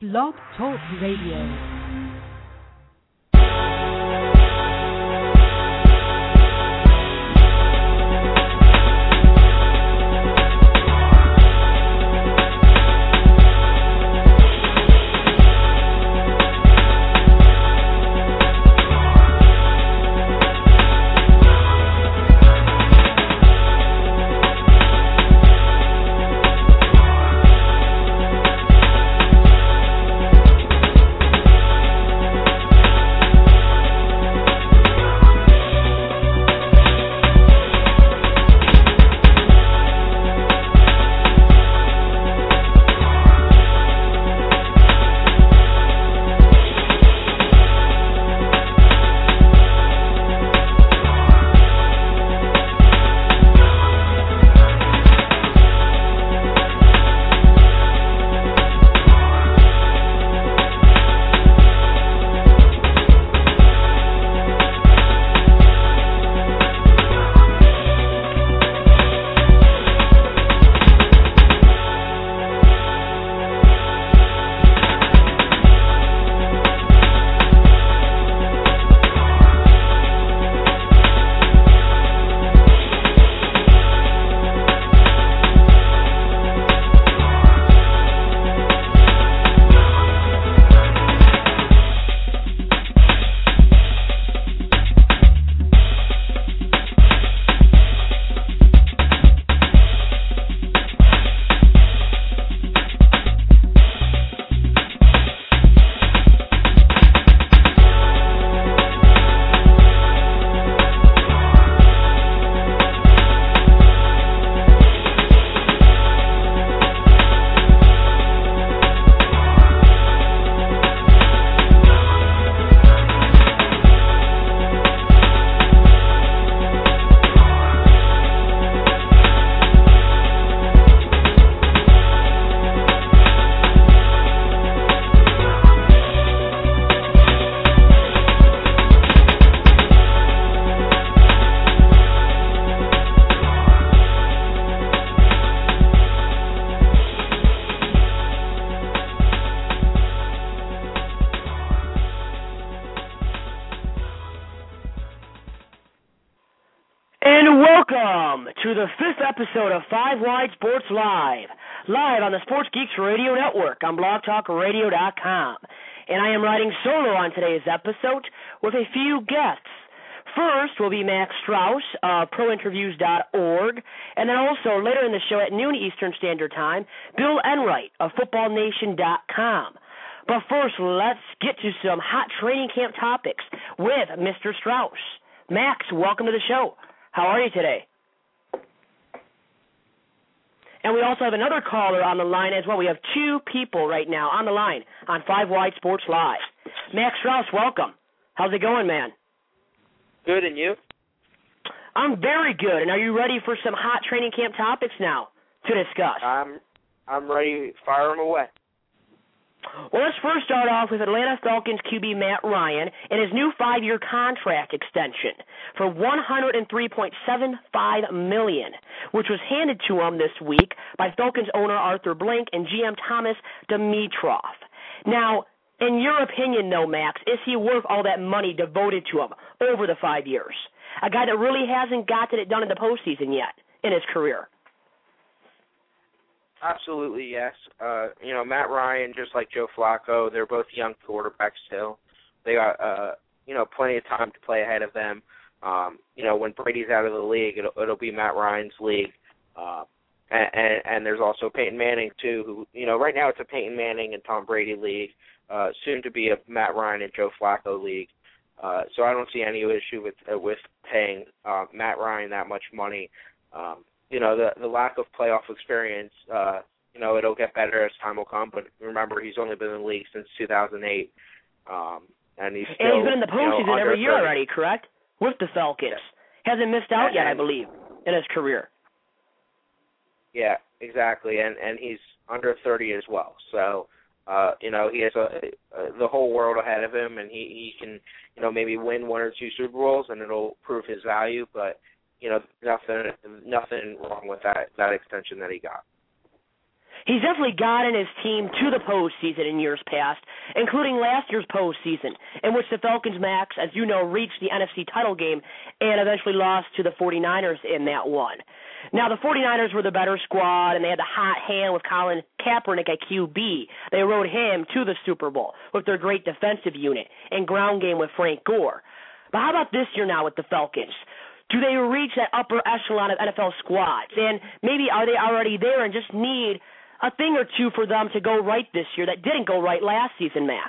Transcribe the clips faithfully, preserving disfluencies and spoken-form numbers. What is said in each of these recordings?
Blog Talk Radio. The fifth episode of Five Wide Sports Live, live on the Sports Geeks Radio Network on blog talk radio dot com. And I am riding solo on today's episode with a few guests. First will be Max Strauss of pro interviews dot org, and then also later in the show at noon Eastern Standard Time, Bill Enright of football nation dot com. But first, let's get to some hot training camp topics with Mister Strauss. Max, welcome to the show. How are you today? And we also have another caller on the line as well. We have two people right now on the line on Five Wide Sports Live. Max Strauss, welcome. How's it going, man? Good, and you? I'm very good. And are you ready for some hot training camp topics now to discuss? I'm I'm ready. Fire them away. Well, let's first start off with Atlanta Falcons Q B Matt Ryan and his new five-year contract extension for one hundred three point seven five million dollars, which was handed to him this week by Falcons owner Arthur Blank and G M Thomas Dimitroff. Now, in your opinion, though, Max, is he worth all that money devoted to him over the five years? A guy that really hasn't gotten it done in the postseason yet in his career. Absolutely, yes. Uh, you know, Matt Ryan, just like Joe Flacco, they're both young quarterbacks still. They got, uh, you know, plenty of time to play ahead of them. Um, you know, when Brady's out of the league, it'll, it'll be Matt Ryan's league. Uh, and, and, and there's also Peyton Manning, too, who, you know, right now it's a Peyton Manning and Tom Brady league, uh, soon to be a Matt Ryan and Joe Flacco league. Uh, so I don't see any issue with uh, with paying uh, Matt Ryan that much money. Um, You know, the the lack of playoff experience, uh, you know, it'll get better as time will come. But remember, he's only been in the league since two thousand eight. Um, and he's still, and he's been in the postseason you know, every year thirty. already, correct? With the Falcons. Yeah. Hasn't missed out and, yet, I believe, in his career. Yeah, exactly. And, and he's under thirty as well. So, uh, you know, he has a, a, the whole world ahead of him, and he, he can, you know, maybe win one or two Super Bowls, and it'll prove his value. But, you know, nothing nothing wrong with that, that extension that he got. He's definitely gotten his team to the postseason in years past, including last year's postseason, in which the Falcons, Max, as you know, reached the N F C title game and eventually lost to the 49ers in that one. Now, the 49ers were the better squad, and they had the hot hand with Colin Kaepernick at Q B. They rode him to the Super Bowl with their great defensive unit and ground game with Frank Gore. But how about this year now with the Falcons? Do they reach that upper echelon of N F L squads? And maybe are they already there and just need a thing or two for them to go right this year that didn't go right last season, Max?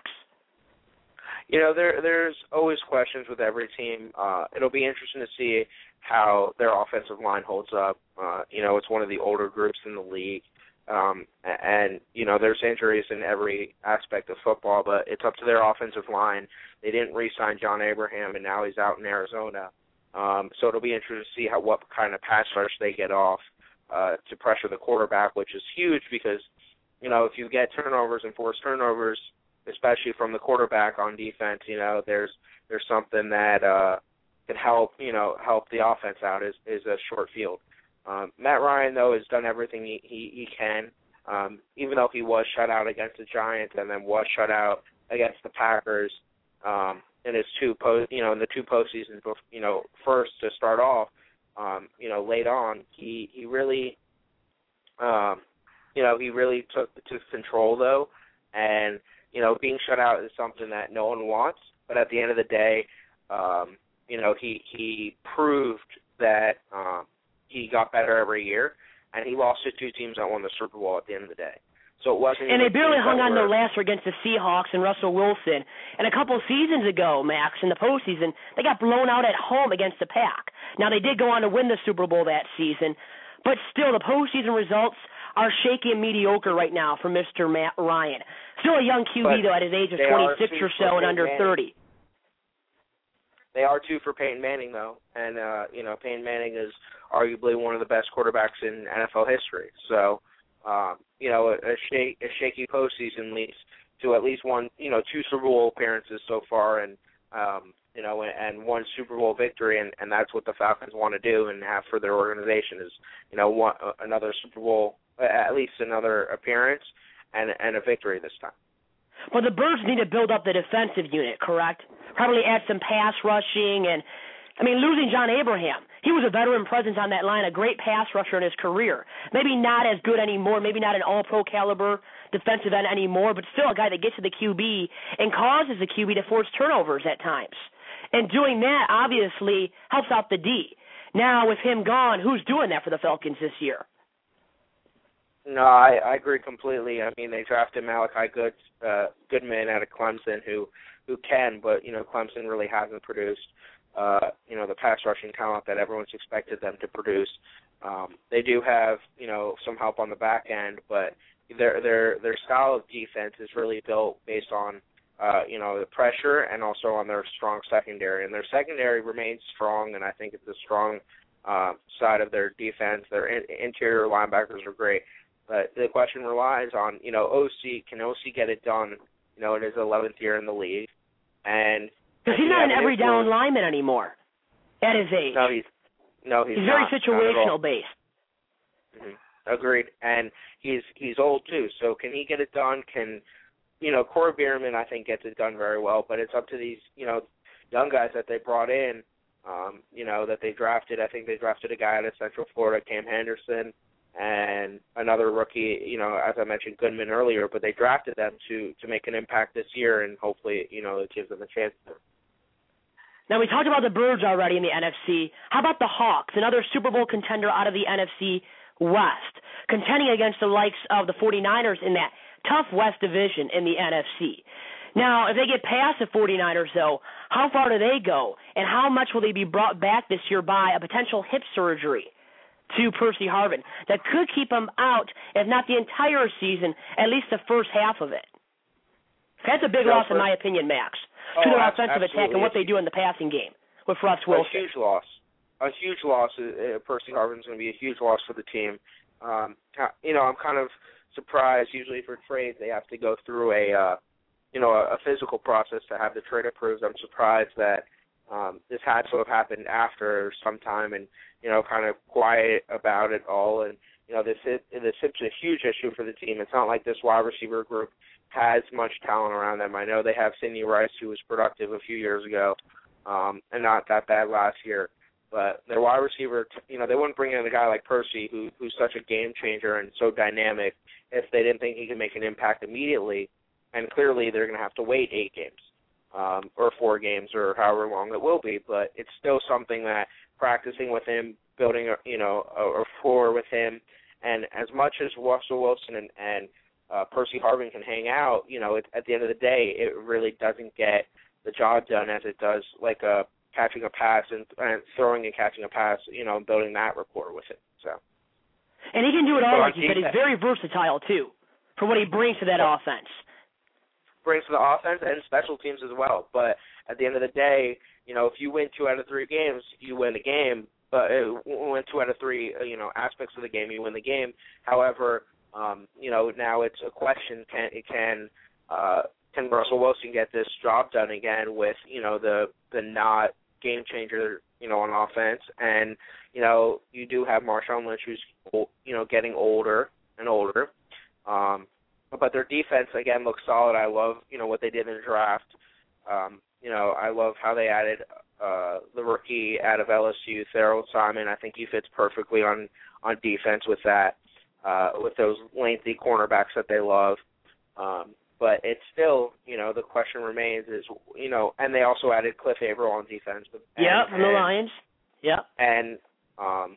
You know, there there's always questions with every team. Uh, it'll be interesting to see how their offensive line holds up. Uh, you know, it's one of the older groups in the league. Um, and, you know, there's injuries in every aspect of football, but it's up to their offensive line. They didn't re-sign John Abraham, and now he's out in Arizona. Um, so it'll be interesting to see how what kind of pass rush they get off uh, to pressure the quarterback, which is huge because, you know, if you get turnovers and force turnovers, especially from the quarterback on defense, you know, there's there's something that uh, can help, you know, help the offense out is, is a short field. Um, Matt Ryan, though, has done everything he, he, he can, um, even though he was shut out against the Giants and then was shut out against the Packers um, in his two post, you know, in the two postseasons, you know, first to start off, um, you know, late on, he he really, um, you know, he really took took control though, and you know, being shut out is something that no one wants, but at the end of the day, um, you know, he he proved that um, he got better every year, and he lost to two teams that won the Super Bowl at the end of the day. So it wasn't. And they barely hung on to last year against the Seahawks and Russell Wilson. And a couple seasons ago, Max, in the postseason, they got blown out at home against the Pack. Now, they did go on to win the Super Bowl that season, but still, the postseason results are shaky and mediocre right now for Mister Matt Ryan. Still a young Q B, but though, at his age of twenty-six or so and under Manning. thirty. They are two for Peyton Manning, though. And, uh, you know, Peyton Manning is arguably one of the best quarterbacks in N F L history. So, um, you know, a, a, shake, a shaky postseason leads to at least one, you know, two Super Bowl appearances so far and, um, you know, and, and one Super Bowl victory. And, and that's what the Falcons want to do and have for their organization is, you know, one, another Super Bowl, at least another appearance and, and a victory this time. Well, the Birds need to build up the defensive unit, correct? Probably add some pass rushing. And, I mean, losing John Abraham, he was a veteran presence on that line, a great pass rusher in his career. Maybe not as good anymore, maybe not an all-pro caliber defensive end anymore, but still a guy that gets to the Q B and causes the Q B to force turnovers at times. And doing that, obviously, helps out the D. Now, with him gone, who's doing that for the Falcons this year? No, I, I agree completely. I mean, they drafted Malachi Good, uh, Goodman out of Clemson, who who can, but you know, Clemson really hasn't produced, uh, you know, the pass rushing talent that everyone's expected them to produce. Um, they do have, you know, some help on the back end, but their their their style of defense is really built based on, uh, you know, the pressure and also on their strong secondary. And their secondary remains strong, and I think it's a strong uh, side of their defense. Their in, interior linebackers are great. But the question relies on, you know, O C. Can O C get it done, you know, in his eleventh year in the league? And because he's not an every down lineman anymore at his age. No, he's no, he's, he's not, very situational based. Mm-hmm. Agreed. And he's he's old too. So can he get it done? Can you know, Corey Bierman I think gets it done very well. But it's up to these, you know, young guys that they brought in. Um, you know, that they drafted. I think they drafted a guy out of Central Florida, Cam Henderson. And another rookie, you know, as I mentioned, Goodman earlier, but they drafted them to, to make an impact this year, and hopefully, you know, it gives them a chance to. Now, we talked about the Birds already in the N F C. How about the Hawks, another Super Bowl contender out of the N F C West, contending against the likes of the 49ers in that tough West division in the N F C? Now, if they get past the 49ers, though, how far do they go, and how much will they be brought back this year by a potential hip surgery to Percy Harvin that could keep him out, if not the entire season, at least the first half of it? That's a big no, loss, in my opinion, Max, oh, to their ab- offensive attack and what they do in the passing game with Russ Wilson. A huge loss. A huge loss. Uh, Percy Harvin's going to be a huge loss for the team. Um, you know, I'm kind of surprised. Usually for trades, they have to go through a, uh, you know, a, a physical process to have the trade approved. I'm surprised that um, this had to have happened after some time and, you know, kind of quiet about it all. And, you know, this is, this is a huge issue for the team. It's not like this wide receiver group has much talent around them. I know they have Sidney Rice, who was productive a few years ago, um, and not that bad last year. But their wide receiver, you know, they wouldn't bring in a guy like Percy, who who's such a game changer and so dynamic, if they didn't think he could make an impact immediately. And clearly they're going to have to wait eight games um, or four games or however long it will be. But it's still something that practicing with him, building, a, you know, a, a rapport with him, and as much as Russell Wilson and, and uh, Percy Harvin can hang out, you know, it, at the end of the day, it really doesn't get the job done as it does like a catching a pass and, and throwing and catching a pass, you know, and building that rapport with it. So, and he can do it all, but like you said. He's very versatile too, for what he brings to that yeah. offense. Brings to the offense and special teams as well. But at the end of the day, you know, if you win two out of three games, you win the game. But uh, win two out of three, uh, you know, aspects of the game, you win the game. However, um, you know, now it's a question: can can uh, can Russell Wilson get this job done again with, you know, the the not game changer, you know, on offense? And you know, you do have Marshawn Lynch, who's, you know, getting older and older. Um, but their defense again looks solid. I love, you know, what they did in the draft. Um, you know, I love how they added uh, the rookie out of L S U, Thurl Simon. I think he fits perfectly on, on defense with that, uh, with those lengthy cornerbacks that they love. Um, but it's still, you know, the question remains is, you know, and they also added Cliff Averill on defense. And, yeah, from the and, Lions. Yeah. And, um,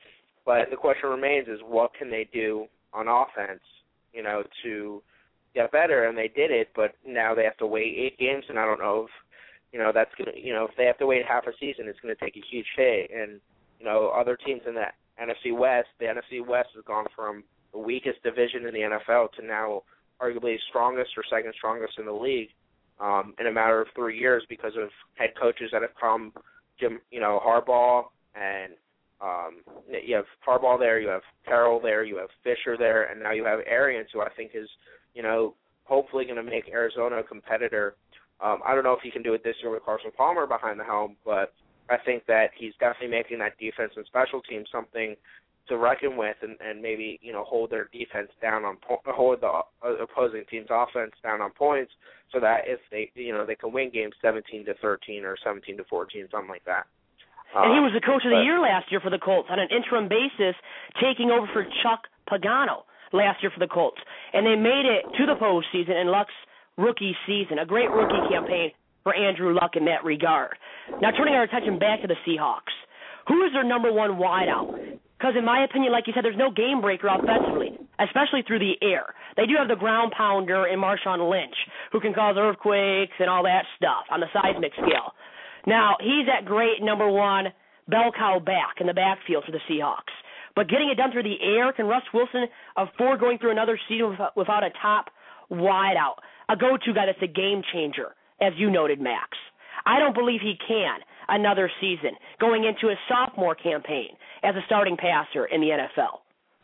but the question remains is what can they do on offense, you know, to get better? And they did it, but now they have to wait eight games, and I don't know if, you know, that's going to, you know, if they have to wait half a season, it's going to take a huge hit. And, you know, other teams in the N F C West, the N F C West has gone from the weakest division in the N F L to now arguably strongest or second strongest in the league um, in a matter of three years because of head coaches that have come, Jim, you know, Harbaugh, and um, you have Harbaugh there, you have Carroll there, you have Fisher there, and now you have Arians, who I think is, you know, hopefully going to make Arizona a competitor. Um, I don't know if he can do it this year with Carson Palmer behind the helm, but I think that he's definitely making that defense and special teams something to reckon with, and, and maybe, you know, hold their defense down on po- hold the opposing team's offense down on points, so that if they, you know, they can win games seventeen to thirteen or seventeen to fourteen, something like that. And he was the coach of the year last year for the Colts on an interim basis, taking over for Chuck Pagano last year for the Colts. And they made it to the postseason in Luck's rookie season, a great rookie campaign for Andrew Luck in that regard. Now, turning our attention back to the Seahawks, who is their number one wideout? Because in my opinion, like you said, there's no game breaker offensively, especially through the air. They do have the ground pounder in Marshawn Lynch, who can cause earthquakes and all that stuff on the seismic scale. Now, he's that great number one bell cow back in the backfield for the Seahawks. But getting it done through the air, can Russ Wilson afford going through another season without a top wideout, a go-to guy that's a game changer, as you noted, Max? I don't believe he can another season going into his sophomore campaign as a starting passer in the N F L.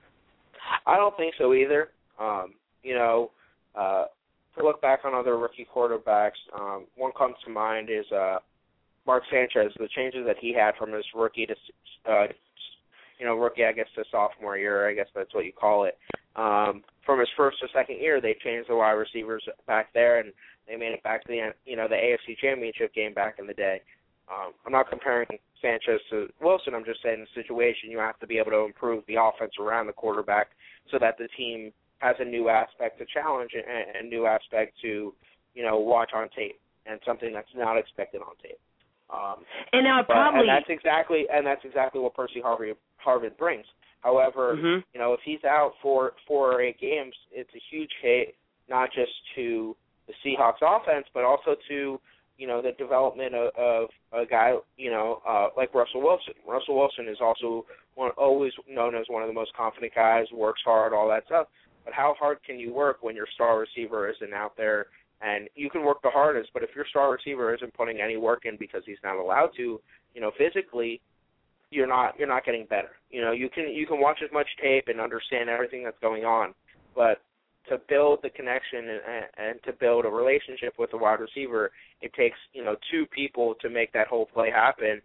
I don't think so either. Um, you know, uh, to look back on other rookie quarterbacks, um, one comes to mind is uh, Mark Sanchez, the changes that he had from his rookie to, uh, you know, rookie, I guess, to sophomore year, I guess that's what you call it. Um, from his first to second year, they changed the wide receivers back there, and they made it back to the, you know, the A F C Championship game back in the day. Um, I'm not comparing Sanchez to Wilson. I'm just saying in the situation you have to be able to improve the offense around the quarterback so that the team has a new aspect to challenge and a new aspect to, you know, watch on tape and something that's not expected on tape. Um, and now but, probably and that's exactly and that's exactly what Percy Harvin Harvin brings. However, mm-hmm. you know, if he's out for four or eight games, it's a huge hit not just to the Seahawks offense, but also to, you know, the development of, of a guy, you know, uh, like Russell Wilson. Russell Wilson is also one, always known as one of the most confident guys, works hard, all that stuff. But how hard can you work when your star receiver isn't out there? And you can work the hardest, but if your star receiver isn't putting any work in because he's not allowed to, you know, physically, you're not you're not getting better. You know, you can you can watch as much tape and understand everything that's going on, but to build the connection and, and to build a relationship with a wide receiver, it takes, you know, two people to make that whole play happen.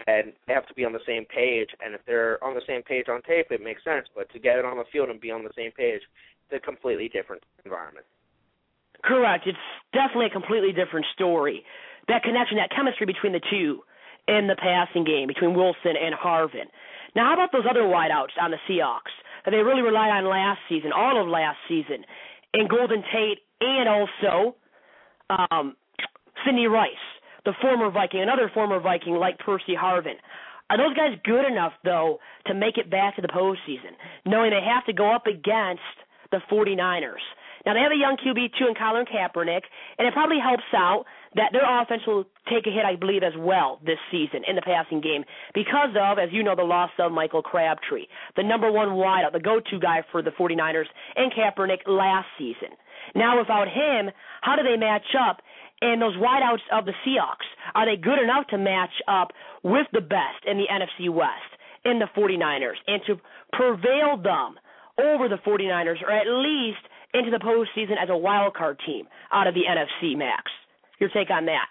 and they have to be on the same page. And if they're on the same page on tape, it makes sense. But to get it on the field and be on the same page, it's a completely different environment. Correct. It's definitely a completely different story. That connection, that chemistry between the two in the passing game, between Wilson and Harvin. Now, how about those other wideouts on the Seahawks that they really relied on last season, all of last season, in Golden Tate and also um, Sidney Rice, the former Viking, another former Viking like Percy Harvin. Are those guys good enough, though, to make it back to the postseason, knowing they have to go up against the 49ers? Now, they have a young Q B, too, in Colin Kaepernick, and it probably helps out that their offense will take a hit, I believe, as well this season in the passing game because of, as you know, the loss of Michael Crabtree, the number one wideout, the go-to guy for the 49ers and Kaepernick last season. Now, without him, how do they match up? And those wideouts of the Seahawks, are they good enough to match up with the best in the N F C West, in the 49ers, and to prevail them over the 49ers, or at least into the postseason as a wild card team out of the N F C, Max? Your take on that?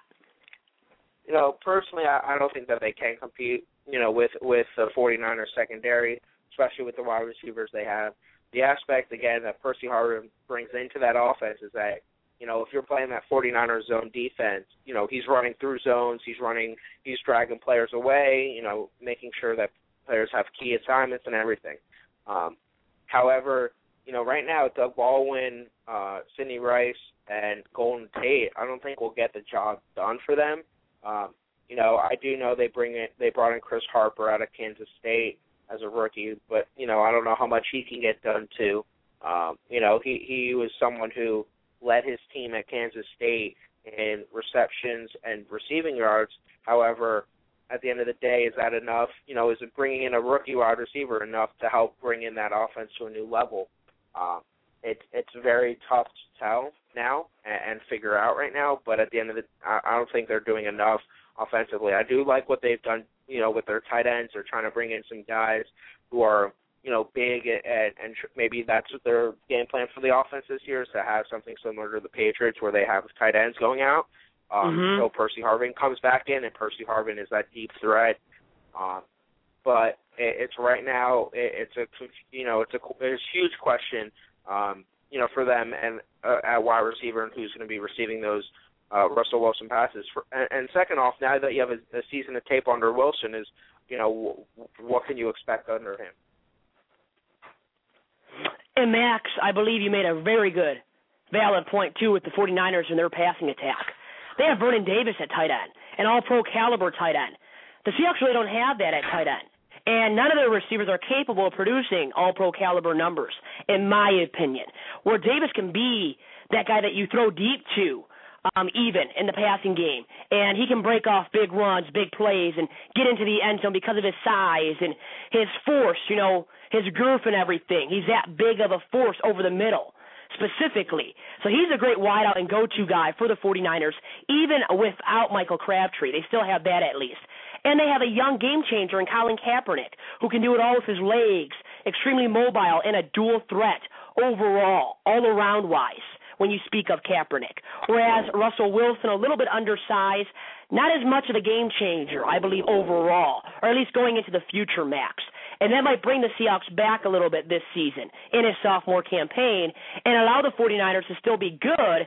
You know, personally, I, I don't think that they can compete, you know, with, with the 49ers secondary, especially with the wide receivers they have. The aspect, again, that Percy Harvin brings into that offense is that, you know, if you're playing that 49ers zone defense, you know, he's running through zones, he's running, he's dragging players away, you know, making sure that players have key assignments and everything. Um, however, you know, right now, Doug Baldwin, uh, Sidney Rice, and Golden Tate, I don't think will get the job done for them. Um, you know, I do know they bring it. They brought in Chris Harper out of Kansas State as a rookie, but you know, I don't know how much he can get done too. Um, you know, he he was someone who led his team at Kansas State in receptions and receiving yards. However, at the end of the day, is that enough? You know, is it bringing in a rookie wide receiver enough to help bring in that offense to a new level? Um, it's it's very tough to tell now and, and figure out right now. But at the end of the, I, I don't think they're doing enough offensively. I do like what they've done, you know, with their tight ends. They're trying to bring in some guys who are, you know, big, and, and maybe that's what their game plan for the offense this year is, to have something similar to the Patriots where they have tight ends going out. Um, mm-hmm. So Percy Harvin comes back in, and Percy Harvin is that deep threat. Um, but it, it's right now, it, it's a you know it's a it's a huge question, um, you know, for them and uh, at wide receiver and who's going to be receiving those uh, Russell Wilson passes. For, and, and second off, now that you have a, a season of tape under Wilson, is you know w- what can you expect under him? And Max, I believe you made a very good, valid point too with the 49ers and their passing attack. They have Vernon Davis at tight end, an all-pro caliber tight end. The Seahawks really don't have that at tight end. And none of their receivers are capable of producing all-pro caliber numbers, in my opinion, where Davis can be that guy that you throw deep to, um, even in the passing game. And he can break off big runs, big plays, and get into the end zone because of his size and his force, you know, his girth and everything. He's that big of a force over the middle, specifically. So he's a great wideout and go-to guy for the 49ers, even without Michael Crabtree. They still have that at least. And they have a young game changer in Colin Kaepernick, who can do it all with his legs, extremely mobile, and a dual threat overall, all around wise, when you speak of Kaepernick. Whereas Russell Wilson, a little bit undersized, not as much of a game changer, I believe, overall, or at least going into the future, Max. And that might bring the Seahawks back a little bit this season in his sophomore campaign and allow the 49ers to still be good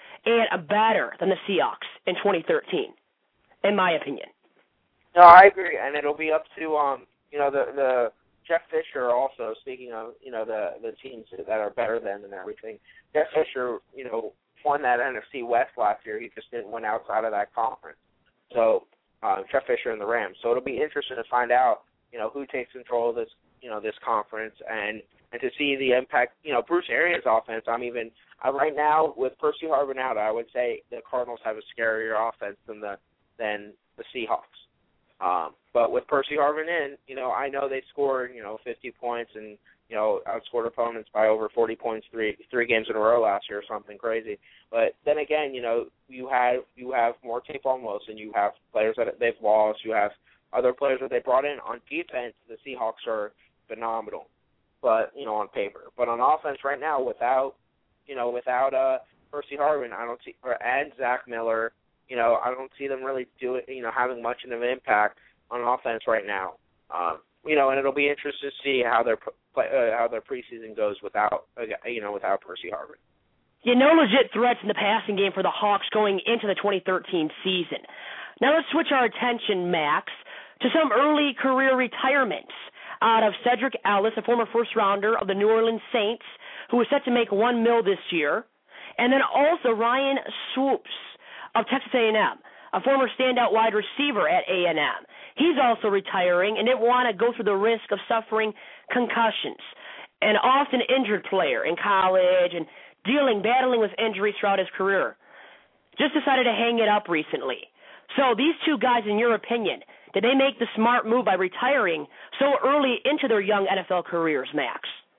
and better than the Seahawks in twenty thirteen, in my opinion. No, I agree, and it'll be up to um, you know, the the Jeff Fisher also. Speaking of, you know, the the teams that are better than and everything, Jeff Fisher, you know, won that N F C West last year. He just didn't win outside of that conference. So uh, Jeff Fisher and the Rams. So it'll be interesting to find out, you know, who takes control of this, you know, this conference, and and to see the impact. You know, Bruce Arians' offense. I'm even uh, right now with Percy Harvin out, I would say the Cardinals have a scarier offense than the than the Seahawks. Um, but with Percy Harvin in, you know, I know they scored, you know, fifty points and, you know, outscored opponents by over forty points three three games in a row last year or something crazy. But then again, you know, you have you have more tape on Wilson. You have players that they've lost. You have other players that they brought in. On defense, the Seahawks are phenomenal, but, you know, on paper. But on offense right now, without, you know, without uh, Percy Harvin, I don't see, or and Zach Miller. You know, I don't see them really do it, you know, having much of an impact. on offense right now. Um, you know, and it'll be interesting to see how their play, uh, how their preseason goes without uh, you know without Percy Harvin. Yeah, no legit threats in the passing game for the Hawks going into the twenty thirteen season. Now let's switch our attention, Max, to some early career retirements out of Cedric Ellis, a former first-rounder of the New Orleans Saints, who is set to make one mil this year, and then also Ryan Swoops of Texas A and M, a former standout wide receiver at A and M. He's also retiring and didn't want to go through the risk of suffering concussions. An often injured player in college and dealing, battling with injuries throughout his career. Just decided to hang it up recently. So these two guys, in your opinion, did they make the smart move by retiring so early into their young N F L careers, Max?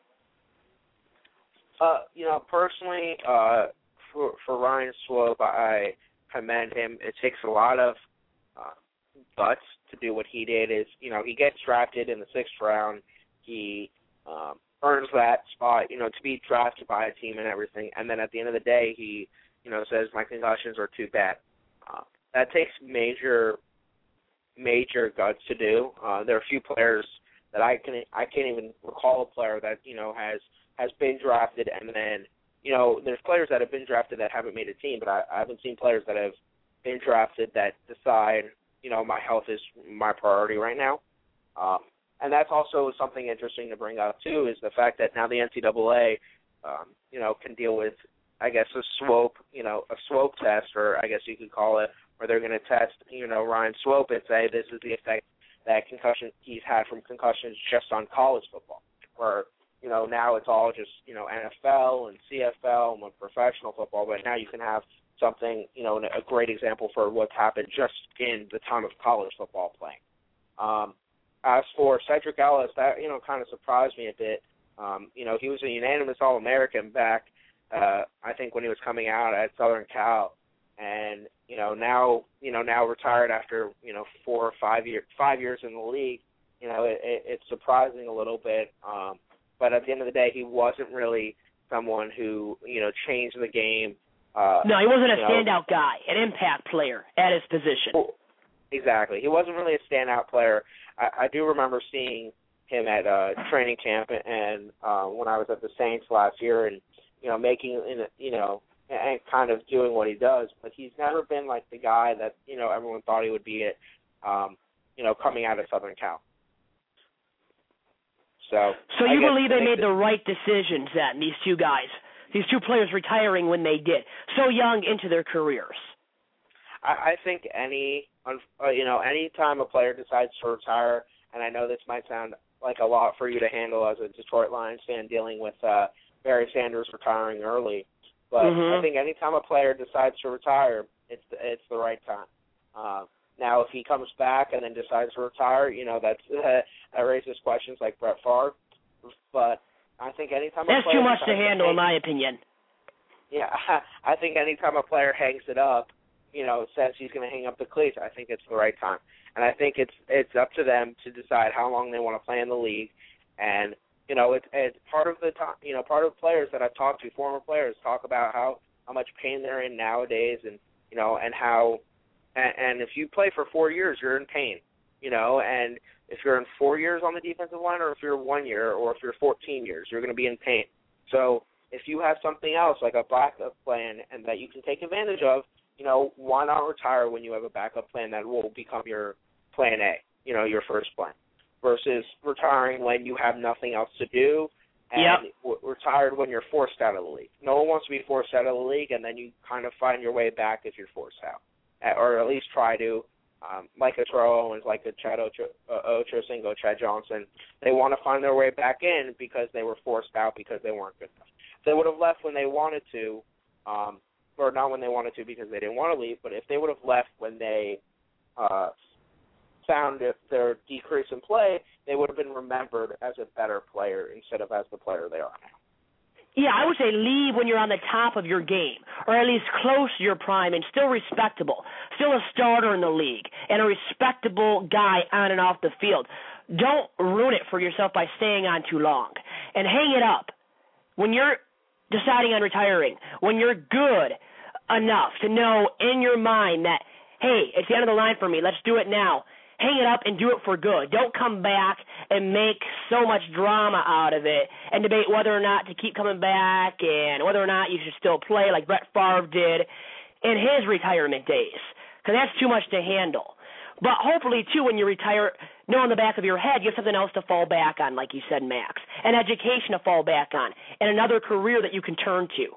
Uh, you know, personally, uh, for for Ryan Swope, I commend him. It takes a lot of uh, guts to do what he did. Is you know, he gets drafted in the sixth round. He um, earns that spot, you know, to be drafted by a team and everything. And then at the end of the day, he, you know, says my concussions are too bad. Uh, that takes major, major guts to do. Uh, there are a few players that I can I can't even recall a player that you know has has been drafted and then you know there's players that have been drafted that haven't made a team, but I, I haven't seen players that have been drafted that decide you know my health is my priority right now. Um, And that's also something interesting to bring up, too, is the fact that now the N C double A, um, you know, can deal with, I guess, a swope, you know, a swope test, or I guess you could call it, where they're going to test, you know, Ryan Swope and say this is the effect that concussion he's had from concussions just on college football, where, you know, now it's all just, you know, N F L and C F L and professional football, but now you can have something, you know, a great example for what's happened just in the time of college football playing. Um, As for Cedric Ellis, that, you know, kind of surprised me a bit. Um, you know, he was a unanimous All-American back, uh, I think, when he was coming out at Southern Cal. And, you know, now, you know, now retired after, you know, four or five, year, five years in the league. You know, it, it, it's surprising a little bit. Um, but at the end of the day, he wasn't really someone who, you know, changed the game. Uh, no, he wasn't a know, standout guy, an impact player at his position. Exactly. He wasn't really a standout player. I, I do remember seeing him at uh, training camp and uh, when I was at the Saints last year, and you know, making you know, and kind of doing what he does. But he's never been like the guy that you know everyone thought he would be. At, um, you know, coming out of Southern Cal. So. So you believe they made that, the right decisions then? These two guys, these two players retiring when they did, so young into their careers. I, I think any. Uh, you know, any time a player decides to retire, and I know this might sound like a lot for you to handle as a Detroit Lions fan dealing with uh, Barry Sanders retiring early, but mm-hmm. I think any time a player decides to retire, it's the, it's the right time. Uh, now, if he comes back and then decides to retire, you know, that's uh, that raises questions like Brett Favre. But I think any time that's a player too much to handle, to hang, in my opinion. Yeah, I think any time a player hangs it up, you know, says he's going to hang up the cleats, I think it's the right time. And I think it's it's up to them to decide how long they want to play in the league. And, you know, it's, it's part of the time, you know, part of the players that I've talked to, former players, talk about how, how much pain they're in nowadays and, you know, and how, and, and if you play for four years, you're in pain, you know, and if you're in four years on the defensive line or if you're one year or if you're fourteen years, you're going to be in pain. So if you have something else like a backup plan and that you can take advantage of, you know, why not retire when you have a backup plan that will become your plan A, you know, your first plan, versus retiring when you have nothing else to do and yep. w- retired when you're forced out of the league. No one wants to be forced out of the league, and then you kind of find your way back if you're forced out, or at least try to, um, like a Terrell Owens, like a Chad Ocho, uh, Ochocinco, Chad Johnson. They want to find their way back in because they were forced out because they weren't good enough. If they would have left when they wanted to, um, or not when they wanted to because they didn't want to leave, but if they would have left when they uh, found if their decrease in play, they would have been remembered as a better player instead of as the player they are now. Yeah, I would say leave when you're on the top of your game, or at least close to your prime and still respectable, still a starter in the league, and a respectable guy on and off the field. Don't ruin it for yourself by staying on too long. And hang it up. When you're deciding on retiring, when you're good enough to know in your mind that, hey, it's the end of the line for me, let's do it now, hang it up and do it for good. Don't come back and make so much drama out of it and debate whether or not to keep coming back and whether or not you should still play like Brett Favre did in his retirement days, because that's too much to handle. But hopefully, too, when you retire, know in the back of your head you have something else to fall back on, like you said, Max, an education to fall back on, and another career that you can turn to.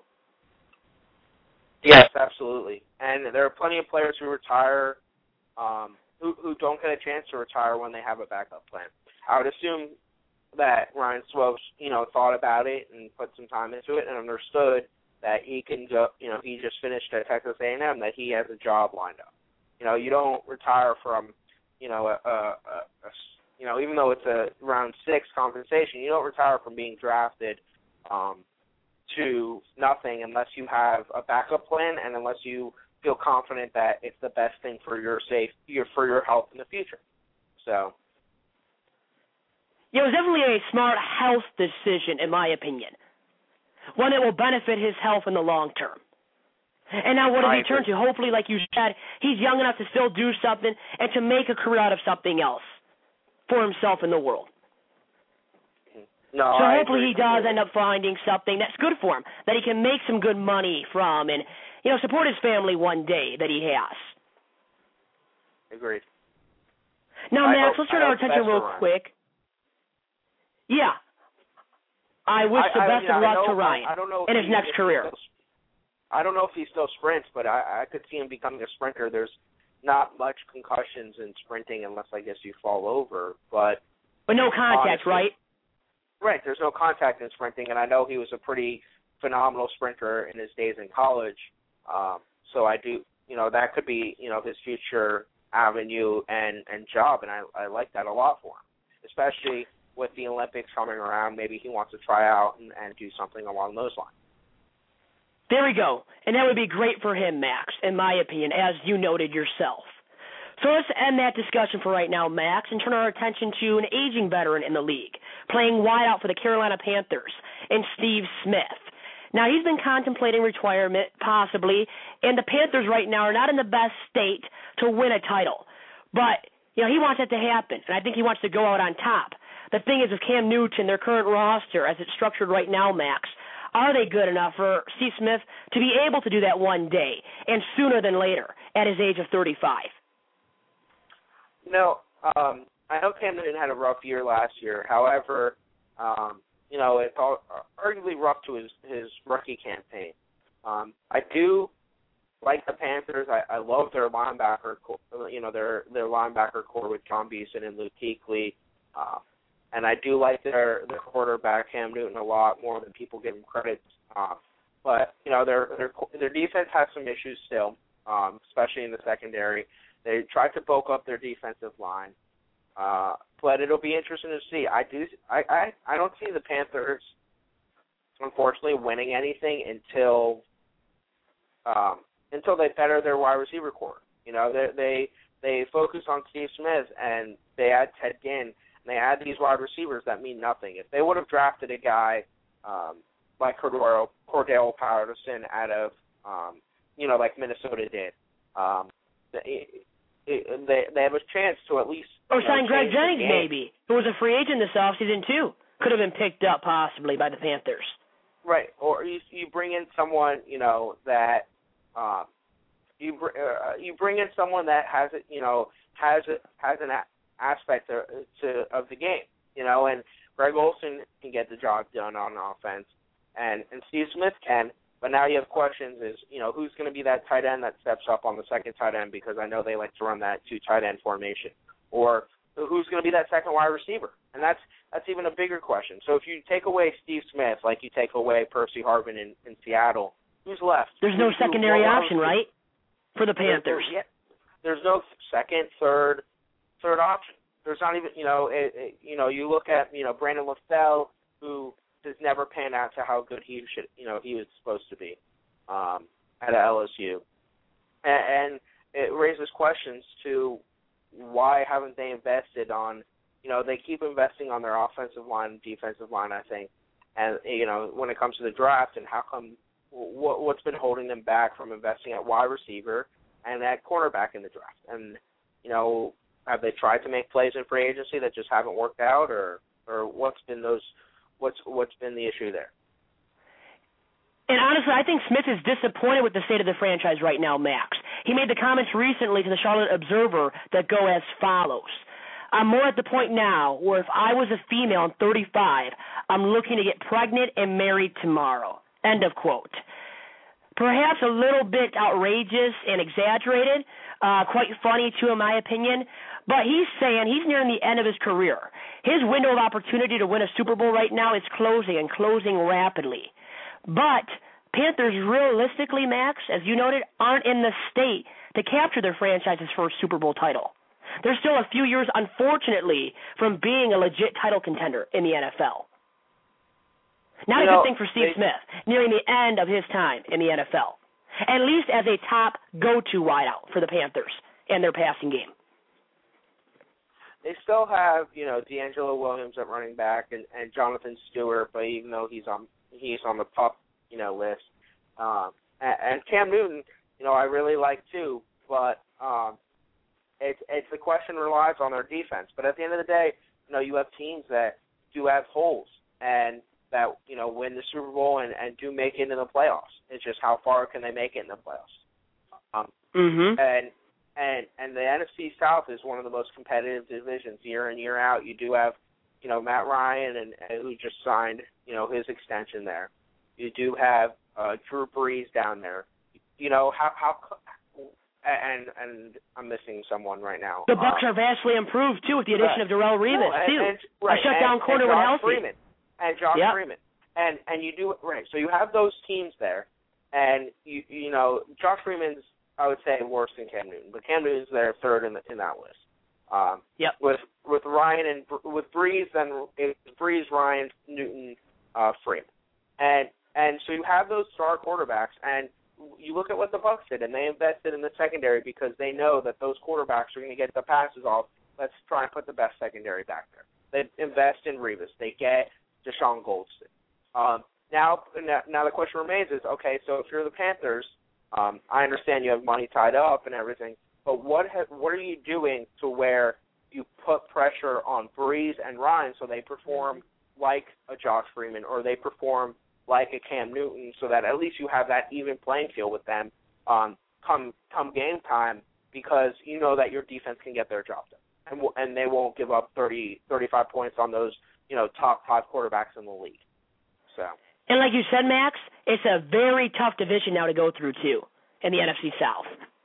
Yes, absolutely. And there are plenty of players who retire um, who, who don't get a chance to retire when they have a backup plan. I would assume that Ryan Swope, you know, thought about it and put some time into it and understood that he can go, you know, he just finished at Texas A and M, that he has a job lined up. You know, you don't retire from, you know, a, a, a, a you know, even though it's a round six compensation, you don't retire from being drafted um, to nothing unless you have a backup plan and unless you feel confident that it's the best thing for your safe, your for your health in the future. So, yeah, it was definitely a smart health decision, in my opinion, one that will benefit his health in the long term. And now what does he turn to? Hopefully, like you said, he's young enough to still do something and to make a career out of something else for himself in the world. No, so I hopefully agree. he does end up finding something that's good for him, that he can make some good money from and, you know, support his family one day that he has. Agreed. Now, I Max, hope, let's turn I our attention real quick. Yeah. I wish I, the I, best yeah, of luck know, to Ryan I, I don't know in his he, next career. Still, I don't know if he still sprints, but I, I could see him becoming a sprinter. There's not much concussions in sprinting unless, I guess, you fall over. But But no contact, honestly, right? Right, there's no contact in sprinting, and I know he was a pretty phenomenal sprinter in his days in college. Um, so I do, you know, that could be, you know, his future avenue and, and job, and I, I like that a lot for him, especially with the Olympics coming around. Maybe he wants to try out and, and do something along those lines. There we go. And that would be great for him, Max, in my opinion, as you noted yourself. So let's end that discussion for right now, Max, and turn our attention to an aging veteran in the league, playing wideout for the Carolina Panthers, and Steve Smith. Now, he's been contemplating retirement, possibly, and the Panthers right now are not in the best state to win a title. But, you know, he wants that to happen, and I think he wants to go out on top. The thing is, with Cam Newton, their current roster, as it's structured right now, Max, are they good enough for Steve Smith to be able to do that one day, and sooner than later, at his age of thirty-five? You know, um, I know Cam Newton had a rough year last year. However, um, you know, it's all, arguably rough to his, his rookie campaign. Um, I do like the Panthers. I, I love their linebacker, you know, their their linebacker core with John Beeson and Luke Kuechly. Uh, and I do like their, their quarterback, Cam Newton, a lot more than people give him credit. Uh, but, you know, their, their their defense has some issues still, um, especially in the secondary. They tried to bulk up their defensive line, uh, but it'll be interesting to see. I do, I, I, I don't see the Panthers, unfortunately, winning anything until um, until they better their wide receiver core. You know, they they they focus on Steve Smith and they add Ted Ginn and they add these wide receivers that mean nothing. If they would have drafted a guy um, like Cordero, Cordell Patterson out of um, you know, like Minnesota did. Um, It, it, they they have a chance to at least or you sign know, Greg Jennings, the maybe, who was a free agent this offseason too. Could have been picked up possibly by the Panthers. Right, or you you bring in someone you know that um, you br- uh, you bring in someone that has it you know has it has an a- aspect to, to of the game you know, and Greg Olsen can get the job done on offense, and and Steve Smith can. But now you have questions is, you know, who's going to be that tight end that steps up on the second tight end, because I know they like to run that two tight end formation. Or who's going to be that second wide receiver? And that's that's even a bigger question. So if you take away Steve Smith, like you take away Percy Harvin in, in Seattle, who's left? There's no Who- secondary who- option, right, for the Panthers? There's, yeah, there's no second, third, third option. There's not even, you know, it, it, you know, you look at, you know, Brandon LaFell, who has never panned out to how good he should, you know, he was supposed to be um, at L S U, and, and it raises questions to why haven't they invested on, you know, they keep investing on their offensive line, defensive line, I think, and you know, when it comes to the draft, and how come, what, what's been holding them back from investing at wide receiver and at cornerback in the draft, and you know, have they tried to make plays in free agency that just haven't worked out, or or what's been those what's what's been the issue there? And honestly, I think Smith is disappointed with the state of the franchise right now, Max. He made the comments recently to the Charlotte Observer that go as follows. I'm more at the point now where if I was a female and thirty-five, I'm looking to get pregnant and married tomorrow. End of quote. Perhaps a little bit outrageous and exaggerated, uh, quite funny too in my opinion, but he's saying he's nearing the end of his career. His window of opportunity to win a Super Bowl right now is closing and closing rapidly. But Panthers realistically, Max, as you noted, aren't in the state to capture their franchise's first Super Bowl title. They're still a few years, unfortunately, from being a legit title contender in the N F L. Not you a know, good thing for Steve they, Smith, nearing the end of his time in the N F L, at least as a top go-to wideout for the Panthers and their passing game. They still have, you know, D'Angelo Williams at running back and, and Jonathan Stewart, but even though he's on he's on the pup, you know, list, um, and, and Cam Newton, you know, I really like too, but um, it's it's the question relies on their defense. But at the end of the day, you know, you have teams that do have holes and that, you know, win the Super Bowl and, and do make it into the playoffs. It's just how far can they make it in the playoffs. Um, mm-hmm. And and and the N F C South is one of the most competitive divisions year in, year out. You do have, you know, Matt Ryan and, and who just signed, you know, his extension there. You do have uh, Drew Brees down there. You know how how and and I'm missing someone right now. The Bucs um, are vastly improved too with the addition right. of Darrelle Revis no, and, too. And, right, a shutdown and, corner and when Josh healthy. Freeman, and Josh yep. Freeman, and and you do right. So you have those teams there, and you you know Josh Freeman's, I would say, worse than Cam Newton, but Cam Newton's there third in the, in that list. Um, yep. With with Ryan and with Brees, then it's Brees, Ryan, Newton, uh, Freeman, and and so you have those star quarterbacks, and you look at what the Bucs did, and they invested in the secondary because they know that those quarterbacks are going to get the passes off. Let's try and put the best secondary back there. They invest in Revis. They get Deshaun Goldston. Um, now, now the question remains is, okay, so if you're the Panthers, um, I understand you have money tied up and everything, but what ha- what are you doing to where you put pressure on Brees and Ryan so they perform like a Josh Freeman or they perform like a Cam Newton, so that at least you have that even playing field with them um, come come game time, because you know that your defense can get their job done, and w- and they won't give up thirty, thirty-five points on those, you know, top five quarterbacks in the league. So. And like you said, Max, it's a very tough division now to go through too in the N F C South.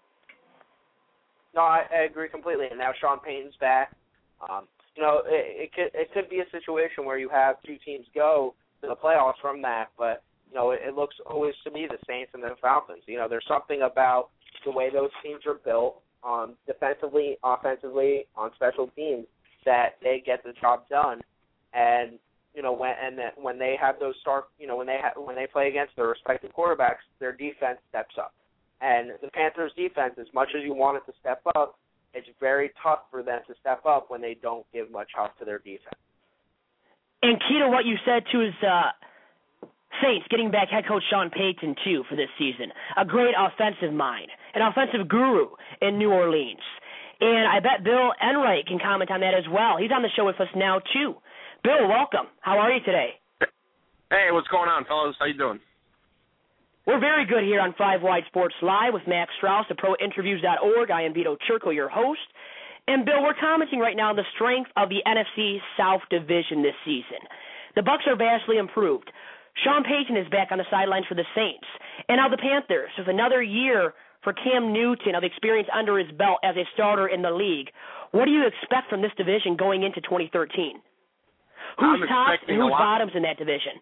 No, I, I agree completely. And now Sean Payton's back. Um, you know, it, it could it could be a situation where you have two teams go to the playoffs from that, but you know, it, it looks always to me the Saints and the Falcons. You know, there's something about the way those teams are built, um, defensively, offensively, on special teams, that they get the job done. And you know, when and that when they have those start, you know, when they ha- when they play against their respective quarterbacks, their defense steps up. And the Panthers' defense, as much as you want it to step up, it's very tough for them to step up when they don't give much help to their defense. And key to what you said, too, is uh, Saints getting back head coach Sean Payton, too, for this season. A great offensive mind, an offensive guru in New Orleans. And I bet Bill Enright can comment on that as well. He's on the show with us now, too. Bill, welcome. How are you today? Hey, what's going on, fellas? How you doing? We're very good here on Five Wide Sports Live with Max Strauss of pro interviews dot org. I am Vito Churko, your host. And, Bill, we're commenting right now on the strength of the N F C South Division this season. The Bucs are vastly improved. Sean Payton is back on the sidelines for the Saints. And now the Panthers, with another year for Cam Newton of experience under his belt as a starter in the league. What do you expect from this division going into twenty thirteen? Who's tops and who's bottoms in that division?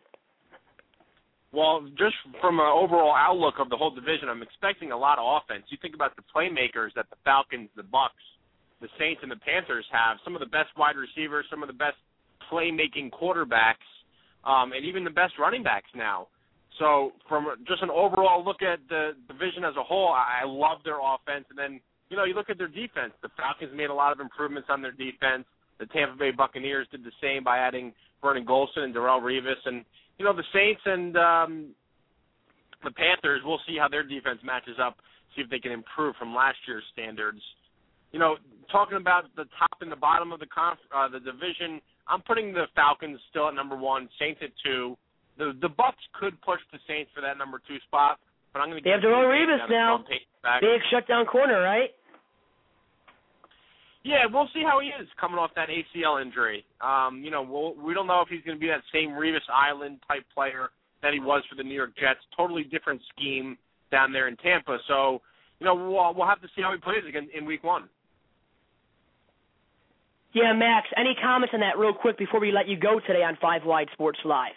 Well, just from an overall outlook of the whole division, I'm expecting a lot of offense. You think about the playmakers that the Falcons, the Bucs, the Saints, and the Panthers have, some of the best wide receivers, some of the best playmaking quarterbacks, um, and even the best running backs now. So from just an overall look at the division as a whole, I love their offense. And then, you know, you look at their defense. The Falcons made a lot of improvements on their defense. The Tampa Bay Buccaneers did the same by adding Vernon Golson and Darrelle Revis. And, you know, the Saints and um, the Panthers, we'll see how their defense matches up, see if they can improve from last year's standards. you know, talking about the top and the bottom of the conf- uh, the division, I'm putting the Falcons still at number one, Saints at two. The the Bucs could push the Saints for that number two spot, but I'm going to. They have Darrelle Revis now. Big shutdown corner, right? Yeah, we'll see how he is coming off that A C L injury. Um, you know, we'll, we don't know if he's going to be that same Revis Island type player that he was for the New York Jets. Totally different scheme down there in Tampa. So, you know, we'll, we'll have to see how he plays again in week one. Yeah, Max, any comments on that real quick before we let you go today on Five Wide Sports Live?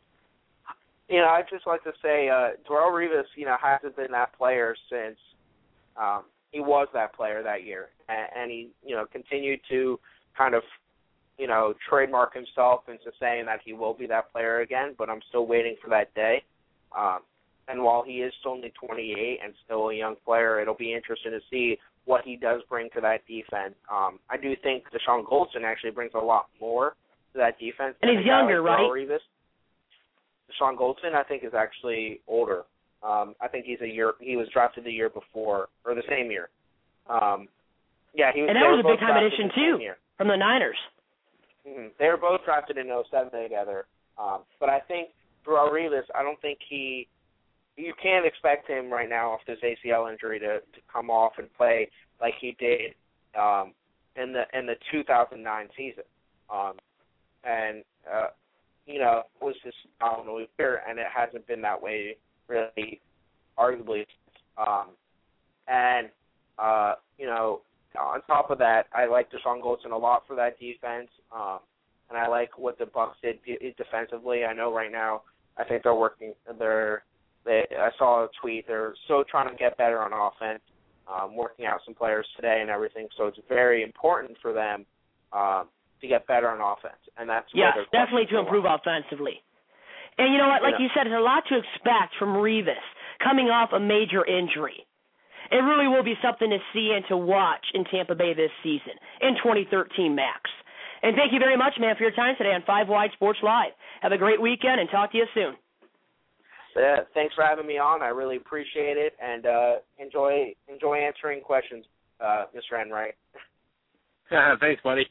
You know, I'd just like to say uh, Darrelle Revis, you know, hasn't been that player since um, he was that player that year. And, and he, you know, continued to kind of, you know, trademark himself into saying that he will be that player again, but I'm still waiting for that day. Um, and while he is still only twenty-eight and still a young player, it'll be interesting to see what he does bring to that defense. Um, I do think Deshaun Goldson actually brings a lot more to that defense. And he's younger, like right? Revis. Deshaun Goldson, I think, is actually older. Um, I think he's a year. He was drafted the year before, or the same year. Um, yeah, he was. And that was a big time addition too from the Niners. Mm-hmm. They were both drafted in oh seven together. Um, but I think Darrelle Revis, I don't think he. You can't expect him right now off this A C L injury to, to come off and play like he did um, in the in the two thousand nine season. Um, and uh, you know, it was just phenomenally fair, and it hasn't been that way really, arguably. Um, and uh, you know, on top of that, I like Deshaun Goldson a lot for that defense, um, and I like what the Bucs did defensively. I know right now, I think they're working. They're They, I saw a tweet. They're so trying to get better on offense, um, working out some players today and everything. So it's very important for them um, to get better on offense, and that's yes, definitely to improve offensively. And you know what? Like you, know, you said, there's a lot to expect from Revis coming off a major injury. It really will be something to see and to watch in Tampa Bay this season in twenty thirteen, Max. And thank you very much, man, for your time today on Five Wide Sports Live. Have a great weekend, and talk to you soon. Uh, thanks for having me on. I really appreciate it, and uh, enjoy enjoy answering questions, uh, Mister Enright. Yeah, thanks, buddy.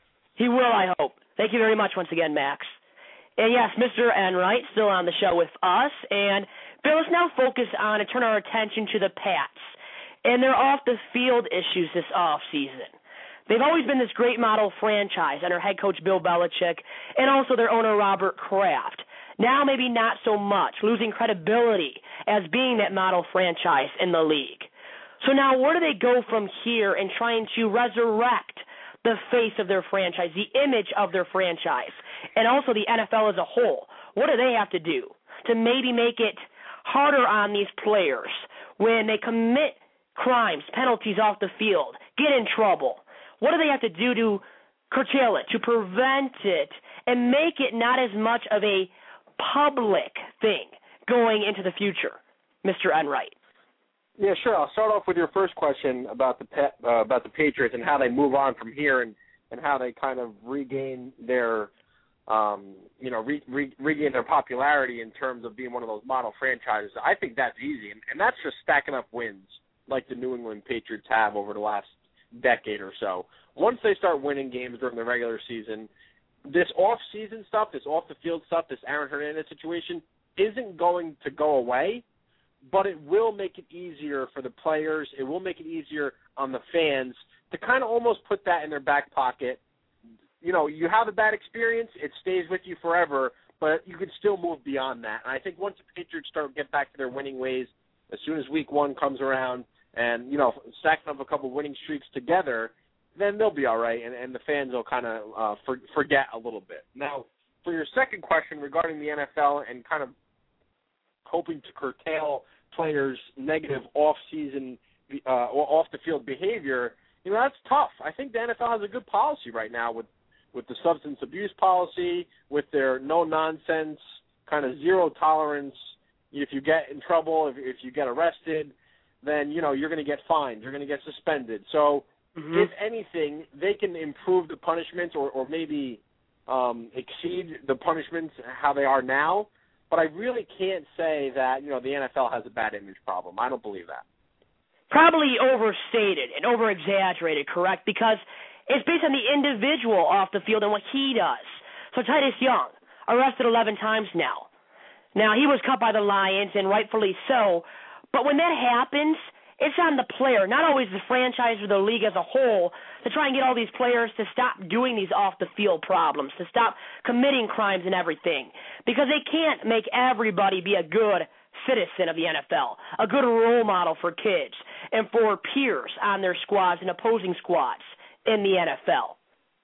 He will, I hope. Thank you very much once again, Max. And yes, Mister Enright still on the show with us. And Bill, let's now focus on and turn our attention to the Pats and their off-the-field issues this offseason. They've always been this great model franchise under head coach Bill Belichick and also their owner Robert Kraft. Now maybe not so much, losing credibility as being that model franchise in the league. So now where do they go from here in trying to resurrect the face of their franchise, the image of their franchise, and also the N F L as a whole? What do they have to do to maybe make it harder on these players when they commit crimes, penalties off the field, get in trouble? What do they have to do to curtail it, to prevent it, and make it not as much of a public thing going into the future, Mister Enright? Yeah, sure. I'll start off with your first question about the pet, uh, about the Patriots and how they move on from here, and, and how they kind of regain their, um, you know, re, re, regain their popularity in terms of being one of those model franchises. I think that's easy, and, and that's just stacking up wins like the New England Patriots have over the last decade or so. Once they start winning games during the regular season, this off-season stuff, this off-the-field stuff, this Aaron Hernandez situation isn't going to go away, but it will make it easier for the players. It will make it easier on the fans to kind of almost put that in their back pocket. You know, you have a bad experience, it stays with you forever, but you can still move beyond that. And I think once the Patriots start to get back to their winning ways, as soon as week one comes around and, you know, stacking up a couple winning streaks together, then they'll be all right, and, and the fans will kind of uh, for, forget a little bit. Now, for your second question regarding the N F L and kind of hoping to curtail players' negative off-season, uh, or off-the-field behavior, you know, that's tough. I think the N F L has a good policy right now with, with the substance abuse policy, with their no-nonsense, kind of zero tolerance. If you get in trouble, if, if you get arrested, then, you know, you're going to get fined. You're going to get suspended. So, mm-hmm. if anything, they can improve the punishments or, or maybe um, exceed the punishments how they are now. But I really can't say that, you know, the N F L has a bad image problem. I don't believe that. probably overstated and over-exaggerated, correct? Because it's based on the individual off the field and what he does. So Titus Young, arrested eleven times now. Now, he was cut by the Lions, and rightfully so, but when that happens, it's on the player, not always the franchise or the league as a whole, to try and get all these players to stop doing these off-the-field problems, to stop committing crimes and everything, because they can't make everybody be a good citizen of the N F L, a good role model for kids and for peers on their squads and opposing squads in the N F L.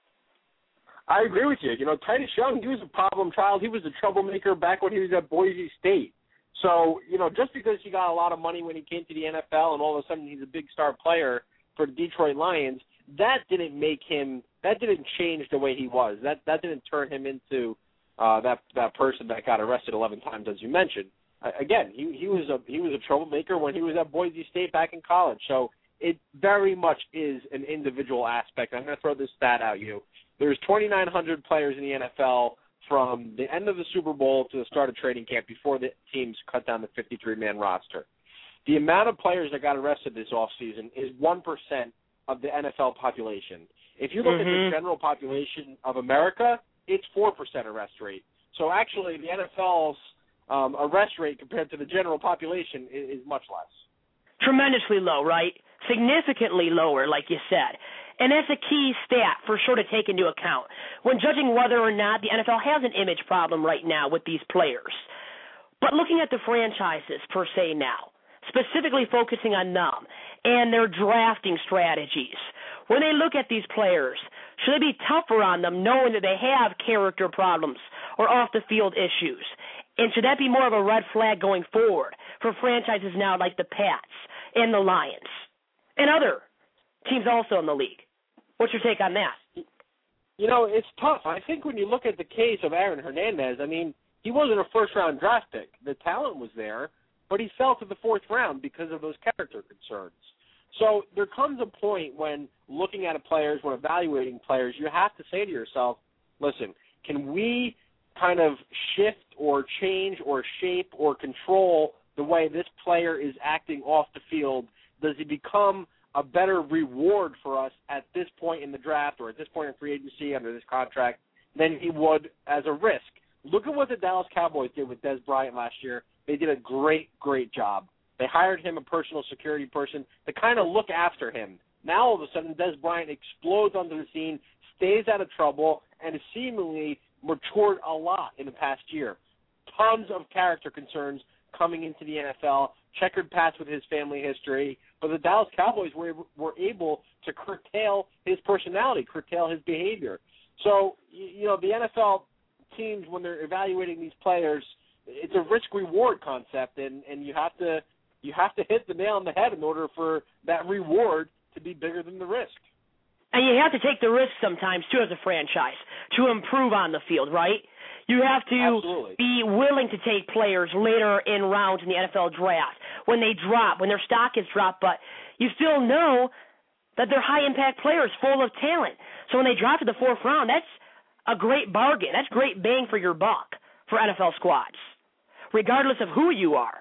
I agree with you. You know, Titus Young, he was a problem child. He was a troublemaker back when he was at Boise State. So, you know, just because he got a lot of money when he came to the N F L and all of a sudden he's a big star player for the Detroit Lions, that didn't make him, that didn't change the way he was. That that didn't turn him into uh, that that person that got arrested eleven times, as you mentioned. Uh, again, he he was a he was a troublemaker when he was at Boise State back in college. So it very much is an individual aspect. I'm going to throw this stat out you. There's twenty-nine hundred players in the N F L from the end of the Super Bowl to the start of training camp before the teams cut down the fifty-three man roster. The amount of players that got arrested this offseason is one percent of the N F L population. If you look mm-hmm. at the general population of America, it's four percent arrest rate. So actually the N F L's um, arrest rate compared to the general population is, is much less. Tremendously low, right? Significantly lower, like you said. And that's a key stat for sure to take into account when judging whether or not the N F L has an image problem right now with these players. But looking at the franchises per se now, specifically focusing on them and their drafting strategies, when they look at these players, should they be tougher on them knowing that they have character problems or off-the-field issues? And should that be more of a red flag going forward for franchises now like the Pats and the Lions and other teams also in the league? What's your take on that? You know, it's tough. I think when you look at the case of Aaron Hernandez, I mean, he wasn't a first-round draft pick. The talent was there, but he fell to the fourth round because of those character concerns. So there comes a point when looking at players, when evaluating players, you have to say to yourself, listen, can we kind of shift or change or shape or control the way this player is acting off the field? Does he become a better reward for us at this point in the draft or at this point in free agency under this contract than he would as a risk? Look at what the Dallas Cowboys did with Dez Bryant last year. They did a great, great job. They hired him a personal security person to kind of look after him. Now, all of a sudden, Dez Bryant explodes onto the scene, stays out of trouble, and has seemingly matured a lot in the past year. Tons of character concerns coming into the N F L, checkered past with his family history, but the Dallas Cowboys were were able to curtail his personality, curtail his behavior. So, you know, the N F L teams, when they're evaluating these players, it's a risk-reward concept, and, and you have to you have to hit the nail on the head in order for that reward to be bigger than the risk. And you have to take the risk sometimes, too, as a franchise to improve on the field, right? You have to Absolutely. be willing to take players later in rounds in the N F L draft when they drop, when their stock is dropped, but you still know that they're high-impact players full of talent. So when they drop to the fourth round, that's a great bargain. That's great bang for your buck for N F L squads, regardless of who you are.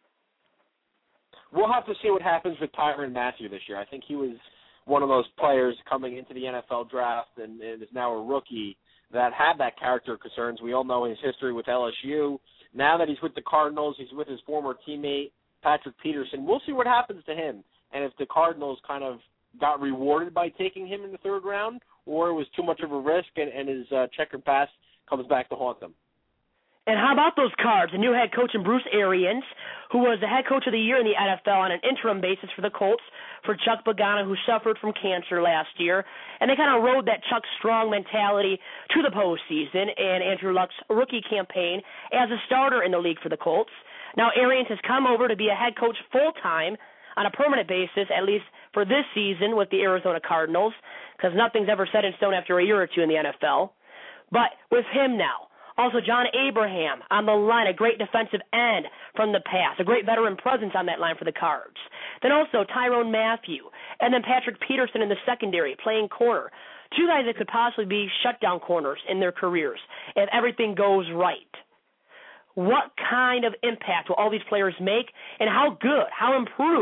We'll have to see what happens with Tyrann Mathieu this year. I think he was one of those players coming into the N F L draft and, and is now a rookie that had that character concerns. We all know his history with L S U. Now that he's with the Cardinals, he's with his former teammate, Patrick Peterson. We'll see what happens to him, and if the Cardinals kind of got rewarded by taking him in the third round, or it was too much of a risk and, and his uh, checkered past comes back to haunt them. And how about those Cards? The new head coach in Bruce Arians, who was the head coach of the year in the N F L on an interim basis for the Colts, for Chuck Pagano, who suffered from cancer last year. And they kind of rode that Chuck Strong mentality to the postseason and Andrew Luck's rookie campaign as a starter in the league for the Colts. Now Arians has come over to be a head coach full-time on a permanent basis, at least for this season with the Arizona Cardinals, because nothing's ever set in stone after a year or two in the N F L. But with him now, also John Abraham on the line, a great defensive end from the past, a great veteran presence on that line for the Cards. Then also Tyrann Mathieu, and then Patrick Peterson in the secondary playing corner. Two guys that could possibly be shutdown corners in their careers if everything goes right. What kind of impact will all these players make, and how good, how improved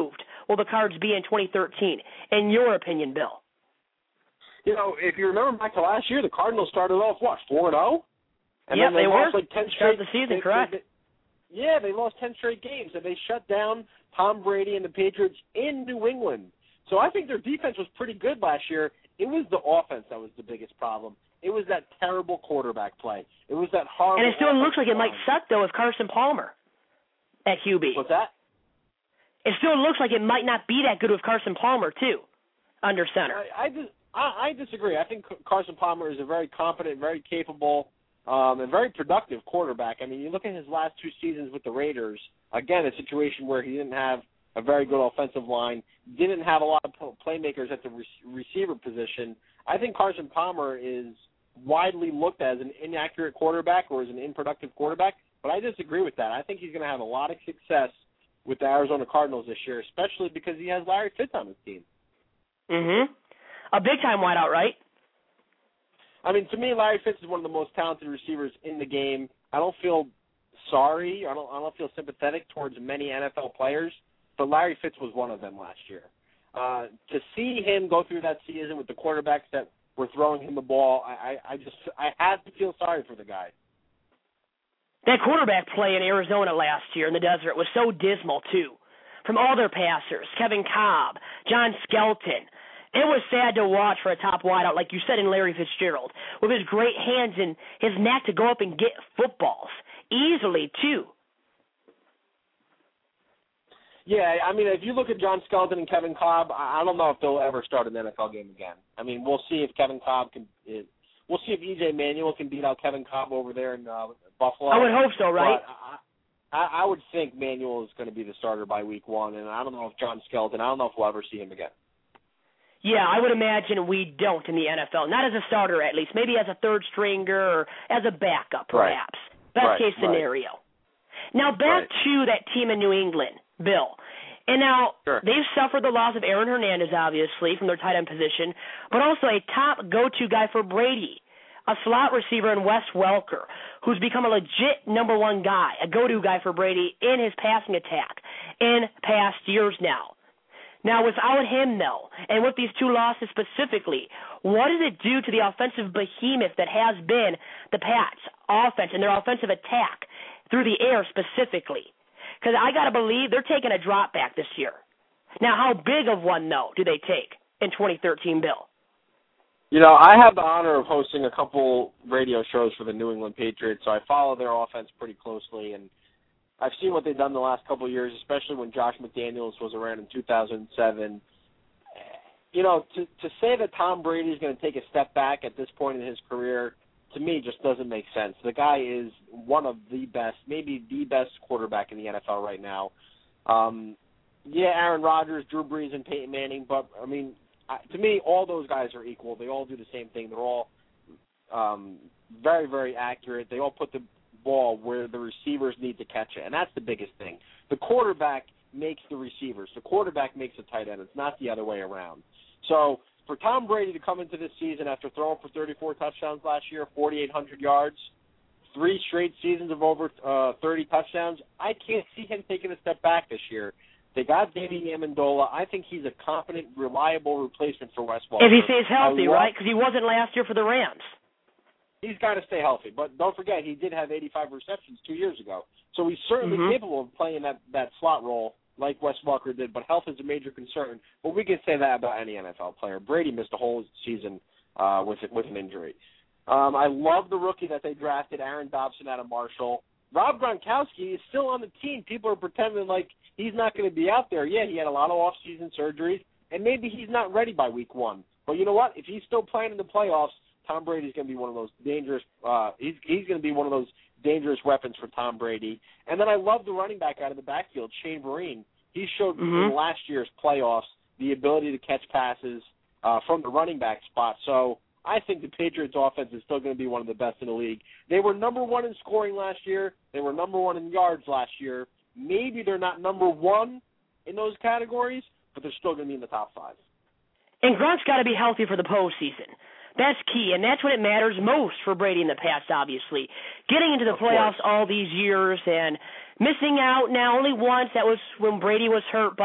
will the Cards be in twenty thirteen? In your opinion, Bill? You know, if you remember back to last year, the Cardinals started off, what, four and oh? And yep, then they, they lost were. like ten Start straight the season, they, correct? They, they, yeah, they lost ten straight games, and they shut down Tom Brady and the Patriots in New England. So I think their defense was pretty good last year. It was the offense that was the biggest problem. It was that terrible quarterback play. It was that horrible. And it still looks like it might suck, though, with Carson Palmer at Q B. What's that? It still looks like it might not be that good with Carson Palmer, too, under center. I, I, dis- I, I disagree. I think Carson Palmer is a very competent, very capable, um, and very productive quarterback. I mean, you look at his last two seasons with the Raiders, again, a situation where he didn't have a very good offensive line, didn't have a lot of playmakers at the re- receiver position. I think Carson Palmer is widely looked at as an inaccurate quarterback or as an unproductive quarterback, but I disagree with that. I think he's going to have a lot of success with the Arizona Cardinals this year, especially because he has Larry Fitz on his team. Mm-hmm. A big-time wideout, right? I mean, to me, Larry Fitz is one of the most talented receivers in the game. I don't feel sorry. I don't, I don't feel sympathetic towards many N F L players, but Larry Fitz was one of them last year. Uh, to see him go through that season with the quarterbacks that were throwing him the ball, I, I, I just I had to feel sorry for the guy. That quarterback play in Arizona last year in the desert was so dismal, too. From all their passers, Kevin Cobb, John Skelton. It was sad to watch for a top wideout, like you said, in Larry Fitzgerald, with his great hands and his knack to go up and get footballs easily, too. Yeah, I mean, if you look at John Skelton and Kevin Cobb, I don't know if they'll ever start an N F L game again. I mean, we'll see if Kevin Cobb can. It, we'll see if E J Manuel can beat out Kevin Cobb over there in uh, Buffalo. I would hope so, right? But I, I would think Manuel is going to be the starter by week one, and I don't know if John Skelton. I don't know if we'll ever see him again. Yeah, I would imagine we don't in the N F L. Not as a starter, at least. Maybe as a third stringer or as a backup, perhaps. Right. Best right. case scenario. Right. Now back right. to that team in New England, Bill. And now, sure. they've suffered the loss of Aaron Hernandez, obviously, from their tight end position, but also a top go-to guy for Brady, a slot receiver in Wes Welker, who's become a legit number one guy, a go-to guy for Brady in his passing attack in past years now. Now, without him, though, and with these two losses specifically, what does it do to the offensive behemoth that has been the Pats' offense and their offensive attack through the air specifically? Because I got to believe they're taking a drop back this year. Now, how big of one, though, do they take in twenty thirteen, Bill? You know, I have the honor of hosting a couple radio shows for the New England Patriots, so I follow their offense pretty closely, and I've seen what they've done the last couple of years, especially when Josh McDaniels was around in two thousand seven. You know, to, to say that Tom Brady is going to take a step back at this point in his career, to me, just doesn't make sense. The guy is one of the best, maybe the best quarterback in the N F L right now. Um, yeah, Aaron Rodgers, Drew Brees, and Peyton Manning, but, I mean, to me, all those guys are equal. They all do the same thing. They're all um, very, very accurate. They all put the ball where the receivers need to catch it, and that's the biggest thing. The quarterback makes the receivers. The quarterback makes the tight end. It's not the other way around. So for Tom Brady to come into this season after throwing for thirty-four touchdowns last year, forty-eight hundred yards, three straight seasons of over uh, thirty touchdowns, I can't see him taking a step back this year. They got David Amendola. I think he's a competent, reliable replacement for Wes Welker. If he stays healthy, love, right? Because he wasn't last year for the Rams. He's got to stay healthy. But don't forget, he did have eighty-five receptions two years ago. So he's certainly mm-hmm. capable of playing that, that slot role like Wes Welker did, but health is a major concern. But we can say that about any N F L player. Brady missed a whole season uh, with with an injury. Um, I love the rookie that they drafted, Aaron Dobson out of Marshall. Rob Gronkowski is still on the team. People are pretending like he's not going to be out there. Yeah, he had a lot of off-season surgeries, and maybe he's not ready by week one. But you know what? If he's still playing in the playoffs, Tom Brady's going to be one of those dangerous uh, – he's, he's going to be one of those dangerous weapons for Tom Brady. And then I love the running back out of the backfield, Shane Vereen. He showed mm-hmm. in last year's playoffs the ability to catch passes uh, from the running back spot. So I think the Patriots' offense is still going to be one of the best in the league. They were number one in scoring last year. They were number one in yards last year. Maybe they're not number one in those categories, but they're still going to be in the top five. And Gronk's got to be healthy for the postseason. That's key, and that's when it matters most for Brady in the past, obviously. Getting into the of playoffs course. all these years and missing out now only once, that was when Brady was hurt, but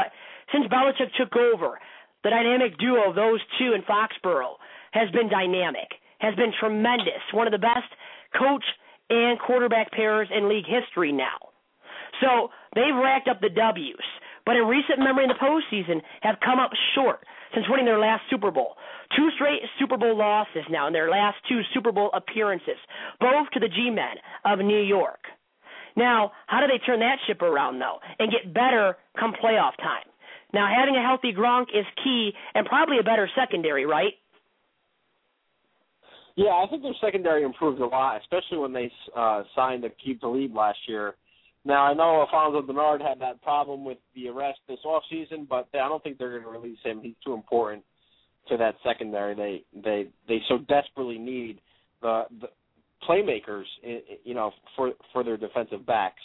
since Belichick took over, the dynamic duo of those two in Foxborough has been dynamic, has been tremendous, one of the best coach and quarterback pairs in league history now. So they've racked up the W's, but in recent memory in the postseason have come up short since winning their last Super Bowl. Two straight Super Bowl losses now in their last two Super Bowl appearances, both to the G-Men of New York. Now, how do they turn that ship around, though, and get better come playoff time? Now, having a healthy Gronk is key and probably a better secondary, right? Yeah, I think their secondary improved a lot, especially when they uh, signed to keep the lead last year. Now, I know Alfonso Bernard had that problem with the arrest this offseason, but I don't think they're going to release him. He's too important to that secondary. They they they so desperately need the, the playmakers, you know, for for their defensive backs.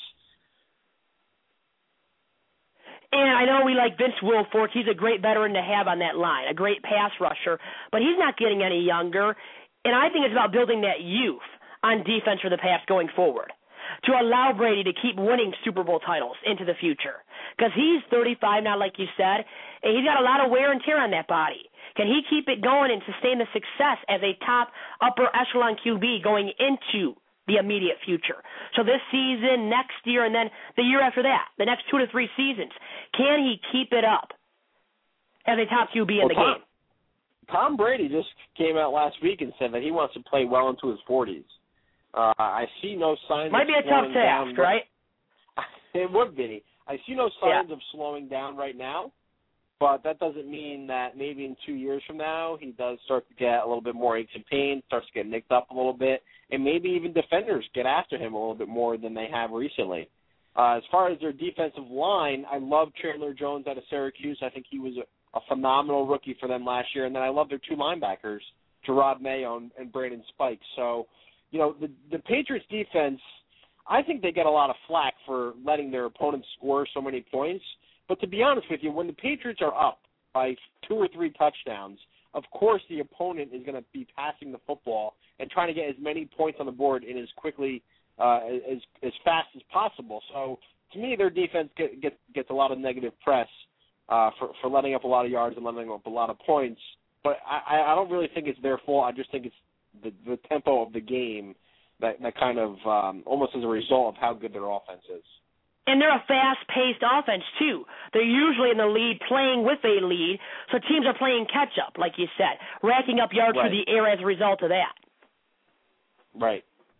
And I know we like Vince Wilfork. He's a great veteran to have on that line, a great pass rusher, but he's not getting any younger. And I think it's about building that youth on defense for the pass going forward to allow Brady to keep winning Super Bowl titles into the future. Because he's thirty-five now, like you said, and he's got a lot of wear and tear on that body. Can he keep it going and sustain the success as a top upper echelon Q B going into the immediate future? So this season, next year, and then the year after that, the next two to three seasons, can he keep it up as a top Q B in well, the Tom, game? Tom Brady just came out last week and said that he wants to play well into his forties. Uh, I see no signs Might of be a slowing tough task, down. right? It would be. I see no signs yeah. of slowing down right now, but that doesn't mean that maybe in two years from now he does start to get a little bit more aches and pains, starts to get nicked up a little bit, and maybe even defenders get after him a little bit more than they have recently. Uh, as far as their defensive line, I love Chandler Jones out of Syracuse. I think he was a, a phenomenal rookie for them last year. And then I love their two linebackers, Gerard Mayo and, and Brandon Spikes. So, you know, the, the Patriots defense, I think they get a lot of flack for letting their opponents score so many points. But to be honest with you, when the Patriots are up by two or three touchdowns, of course the opponent is going to be passing the football and trying to get as many points on the board in as quickly Uh, as as fast as possible. So to me, their defense get, get, gets a lot of negative press uh, for for letting up a lot of yards and letting up a lot of points. But I, I don't really think it's their fault. I just think it's the, the tempo of the game that, that kind of um, almost as a result of how good their offense is. And they're a fast-paced offense, too. They're usually in the lead, playing with a lead, so teams are playing catch-up, like you said, racking up yards right. through the air as a result of that. Right.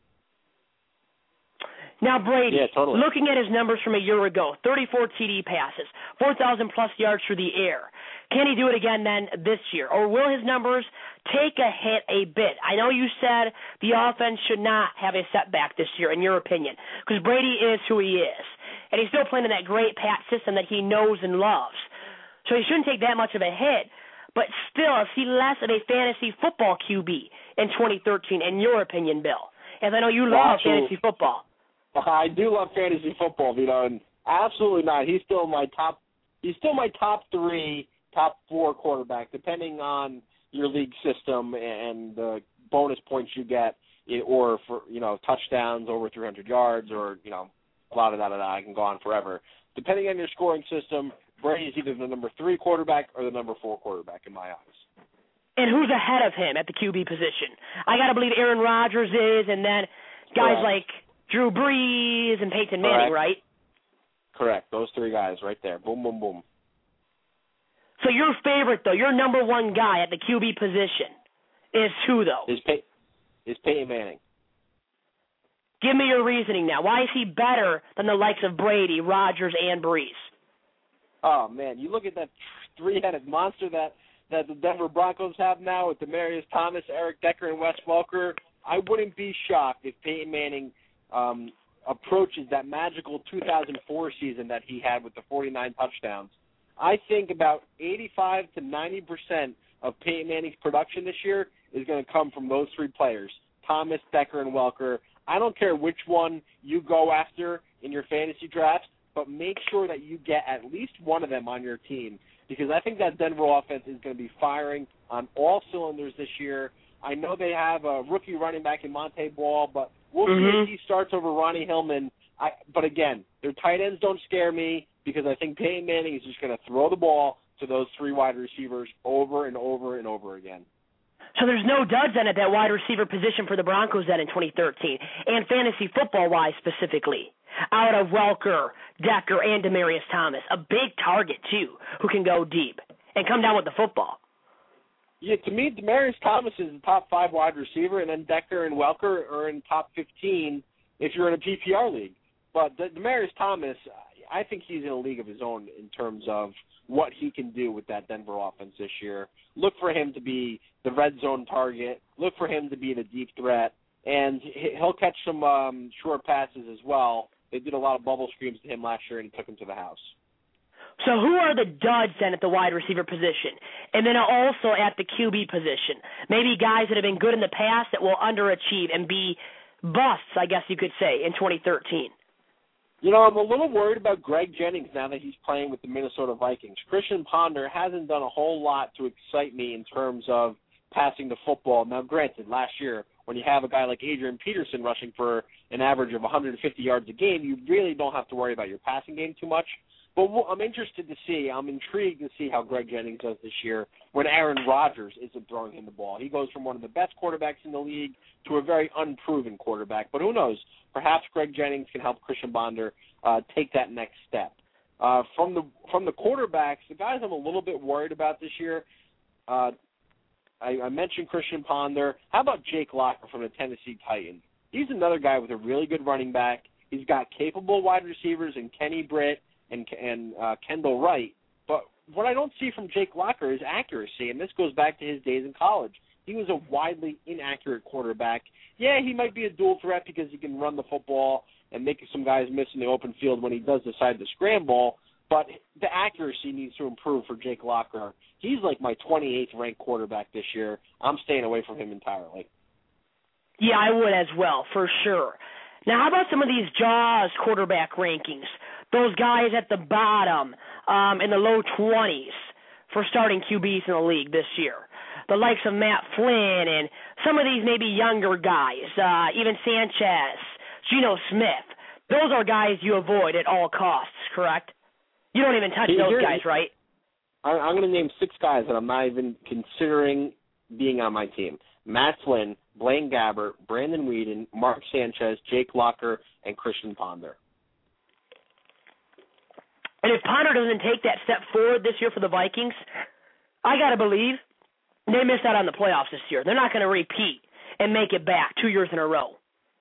Now, Brady, yeah, totally. looking at his numbers from a year ago, thirty-four T D passes, four thousand plus yards through the air. Can he do it again then this year? Or will his numbers take a hit a bit? I know you said the offense should not have a setback this year, in your opinion, because Brady is who he is. And he's still playing in that great Pat system that he knows and loves. So he shouldn't take that much of a hit. But still, is he less of a fantasy football Q B in twenty thirteen, in your opinion, Bill? As I know you love Absolutely. fantasy football. I do love fantasy football, you know, and absolutely not. He's still my top. He's still my top three, top four quarterback, depending on your league system and the bonus points you get, or for you know touchdowns over three hundred yards, or you know a lot of that. I can go on forever. Depending on your scoring system, Brady is either the number three quarterback or the number four quarterback in my eyes. And who's ahead of him at the Q B position? I got to believe Aaron Rodgers is, and then guys Correct. like Drew Brees and Peyton Manning, Correct. right? Correct. Those three guys right there. Boom, boom, boom. So your favorite, though, your number one guy at the Q B position is who, though? Is, Pey- is Peyton Manning. Give me your reasoning now. Why is he better than the likes of Brady, Rodgers, and Brees? Oh, man, you look at that three-headed monster that, that the Denver Broncos have now with Demaryius Thomas, Eric Decker, and Wes Welker. I wouldn't be shocked if Peyton Manning um, approaches that magical two thousand four season that he had with the forty-nine touchdowns. I think about eighty-five to ninety percent of Peyton Manning's production this year is going to come from those three players, Thomas, Decker, and Welker. I don't care which one you go after in your fantasy drafts, but make sure that you get at least one of them on your team, because I think that Denver offense is going to be firing on all cylinders this year. I know they have a rookie running back in Monte Ball, but we'll mm-hmm. see if he starts over Ronnie Hillman. I, but again, their tight ends don't scare me. because I think Peyton Manning is just going to throw the ball to those three wide receivers over and over and over again. So there's no duds then at that wide receiver position for the Broncos then in twenty thirteen, and fantasy football-wise specifically, out of Welker, Decker, and Demaryius Thomas. A big target, too, who can go deep and come down with the football. Yeah, to me, Demaryius Thomas is the top five wide receiver, and then Decker and Welker are in top fifteen if you're in a P P R league. But Demaryius Thomas, I think he's in a league of his own in terms of what he can do with that Denver offense this year. Look for him to be the red zone target. Look for him to be the deep threat. And he'll catch some um, short passes as well. They did a lot of bubble screens to him last year, and he took him to the house. So who are the duds then at the wide receiver position? And then also at the Q B position. Maybe guys that have been good in the past that will underachieve and be busts, I guess you could say, in twenty thirteen. You know, I'm a little worried about Greg Jennings now that he's playing with the Minnesota Vikings. Christian Ponder hasn't done a whole lot to excite me in terms of passing the football. Now, granted, last year, when you have a guy like Adrian Peterson rushing for an average of one hundred fifty yards a game, you really don't have to worry about your passing game too much. But I'm interested to see, I'm intrigued to see how Greg Jennings does this year when Aaron Rodgers isn't throwing him the ball. He goes from one of the best quarterbacks in the league to a very unproven quarterback. But who knows? Perhaps Greg Jennings can help Christian Ponder uh, take that next step. Uh, from the from the quarterbacks, the guys I'm a little bit worried about this year, uh, I, I mentioned Christian Ponder. How about Jake Locker from the Tennessee Titans? He's another guy with a really good running back. He's got capable wide receivers in Kenny Britt and, and uh, Kendall Wright. But what I don't see from Jake Locker is accuracy, and this goes back to his days in college. He was a widely inaccurate quarterback. Yeah, he might be a dual threat because he can run the football and make some guys miss in the open field when he does decide to scramble, but the accuracy needs to improve for Jake Locker. He's like my twenty-eighth ranked quarterback this year. I'm staying away from him entirely. Yeah, I would as well, for sure. Now, how about some of these Jaws quarterback rankings? Those guys at the bottom um, in the low twenties for starting Q Bs in the league this year. The likes of Matt Flynn and some of these maybe younger guys, uh, even Sanchez, Geno Smith. Those are guys you avoid at all costs, correct? You don't even touch those guys, right? I'm going to name six guys that I'm not even considering being on my team. Matt Flynn, Blaine Gabbert, Brandon Weeden, Mark Sanchez, Jake Locker, and Christian Ponder. And if Ponder doesn't take that step forward this year for the Vikings, I got to believe they missed out on the playoffs this year. They're not going to repeat and make it back two years in a row.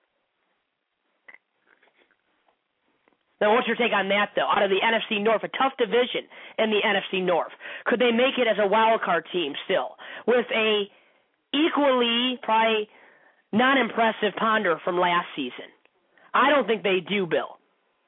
Now, what's your take on that, though? Out of the N F C North, a tough division in the N F C North. Could they make it as a wild card team still with a equally, probably non-impressive Ponder from last season? I don't think they do, Bill.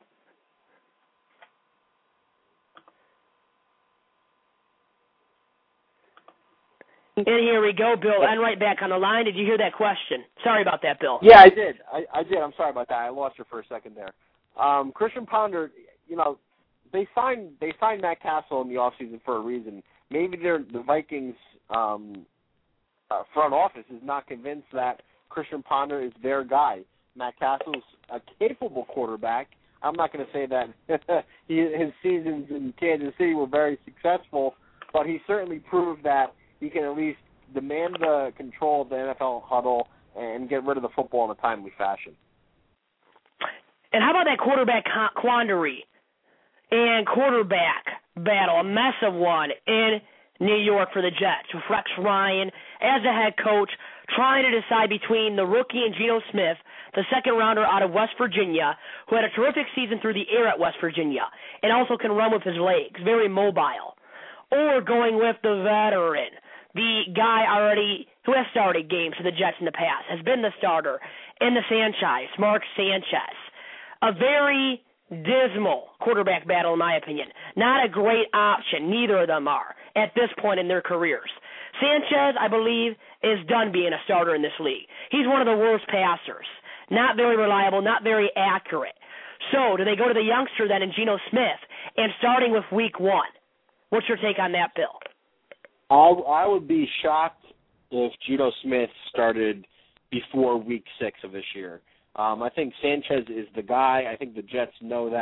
And here we go, Bill. And right back on the line. Did you hear that question? Sorry about that, Bill. Yeah, I did. I, I did. I'm sorry about that. I lost you for a second there. Um, Christian Ponder, you know, they signed they signed Matt Castle in the offseason for a reason. Maybe they're, the Vikings um, uh, front office is not convinced that Christian Ponder is their guy. Matt Castle's a capable quarterback. I'm not going to say that he, his seasons in Kansas City were very successful, but he certainly proved that he can at least demand the control of the N F L huddle and get rid of the football in a timely fashion. And how about that quarterback quandary and quarterback battle, a mess of one in New York for the Jets, with Rex Ryan as the head coach trying to decide between the rookie and Geno Smith, the second rounder out of West Virginia, who had a terrific season through the air at West Virginia and also can run with his legs, very mobile, or going with the veteran, the guy already who has started games for the Jets in the past, has been the starter in the franchise, Mark Sanchez. A very dismal quarterback battle, in my opinion. Not a great option. Neither of them are at this point in their careers. Sanchez, I believe, is done being a starter in this league. He's one of the worst passers. Not very reliable, not very accurate. So do they go to the youngster then in Geno Smith and starting with week one? What's your take on that, Bill? I would be shocked if Geno Smith started before week six of this year. Um, I think Sanchez is the guy. I think the Jets know that.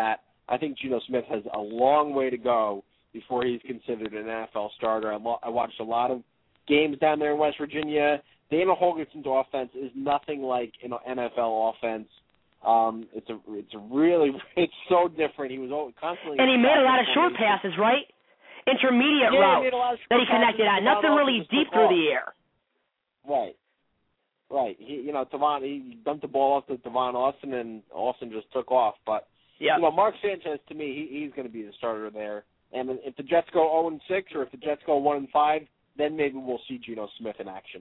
I think Geno Smith has a long way to go before he's considered an N F L starter. I, lo- I watched a lot of games down there in West Virginia. Dana Holgorsen's offense is nothing like an N F L offense. Um, it's a it's a really it's so different. He was constantly and he made a lot of short passes, right? Intermediate yeah, routes he made a lot of that he connected on. Nothing really deep through the air. Right, right. He you know Tavon he dumped the ball off to Tavon Austin and Austin just took off. But yeah, you know Mark Sanchez to me he, he's going to be the starter there. And if the Jets go oh and six or if the Jets go one and five, then maybe we'll see Geno Smith in action.